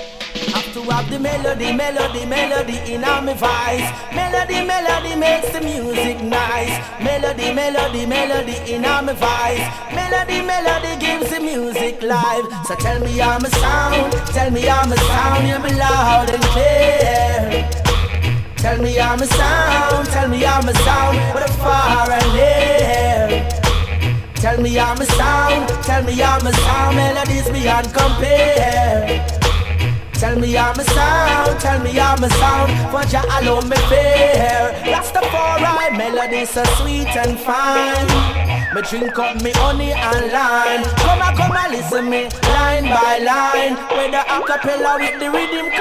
Have to have the melody, melody, melody in our my voice. Melody, melody makes the music nice. Melody, melody, melody in our my voice. Melody, melody gives the music life. So tell me I'm a sound, tell me I'm a sound, hear me loud and clear. Tell me I'm a sound, tell me I'm a sound, with a far and near. Tell me I'm a sound, tell me I'm a sound, melodies beyond compare. Tell me I'm a sound, tell me I'm a sound, for Jah alone me fear. Rastafari, melodies so sweet and fine. Me drink up me honey and lime. Come and listen me, line by line. Where the acapella with the rhythm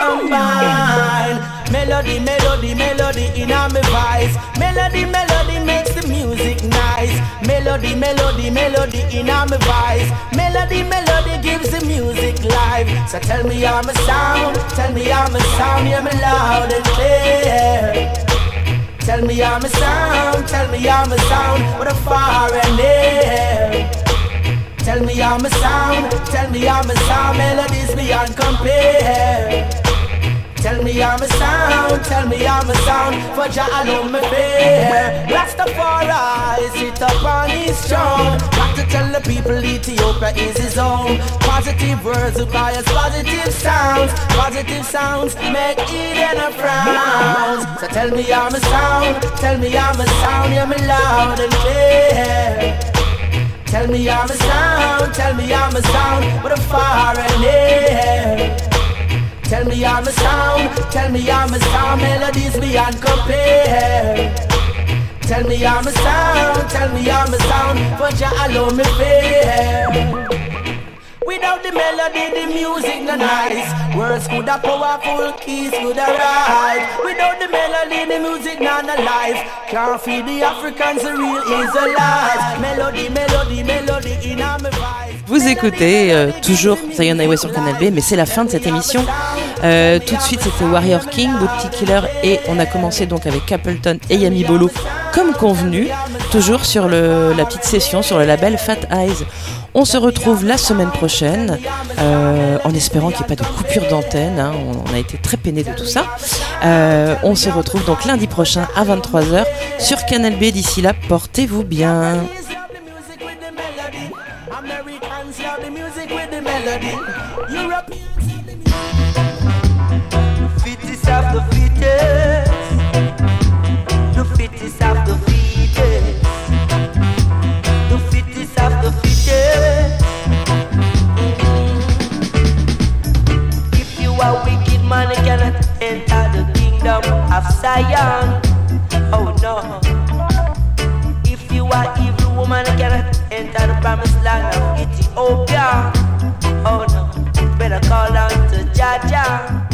combine. Melody, melody, melody in a me voice. Melody, melody makes the music nice. Melody, melody, melody in a me voice. Melody, melody gives the music life. So tell me I'm a sound, tell me I'm a sound, hear me loud and clear. Tell me I'm a sound, tell me I'm a sound, with a far and near. Tell me I'm a sound, tell me I'm a sound, melodies beyond compare. Tell me I'm a sound, tell me I'm a sound, for Jah alone me fear. Rastafari sit up on his throne. Got to tell the people Ethiopia is his own. Positive words by us, positive sounds make Eden a frown. So tell me I'm a sound, tell me I'm a sound, hear me loud and clear. Tell me I'm a sound, tell me I'm a sound, with a far and near. Tell me I'm a sound, tell me I'm a sound, melodies beyond compare. Tell me I'm a sound, tell me I'm a sound, for Jah alone me fear. Without the melody, the music no nice. Words could have powerful, keys could have right. Without the melody, the music not alive. Can't feed the Africans, the real Israelites. Melody, melody, melody in our voice. Vous écoutez toujours Zion Highway sur Canal B, mais c'est la fin de cette émission. Tout de suite c'était Warrior King, Bounty Killer, et on a commencé donc avec Capleton et Yami Bolo comme convenu. toujours sur la petite session sur le label Fat Eyes. On se retrouve la semaine prochaine, en espérant qu'il n'y ait pas de coupure d'antenne, hein. On a été très peinés de tout ça. On se retrouve donc lundi prochain à 23h sur Canal B. D'ici là, portez-vous bien. Man cannot enter the kingdom of Zion. Oh no. If you are evil woman, cannot enter the promised land of Ethiopia. Oh no. Better call out to Jah Jah.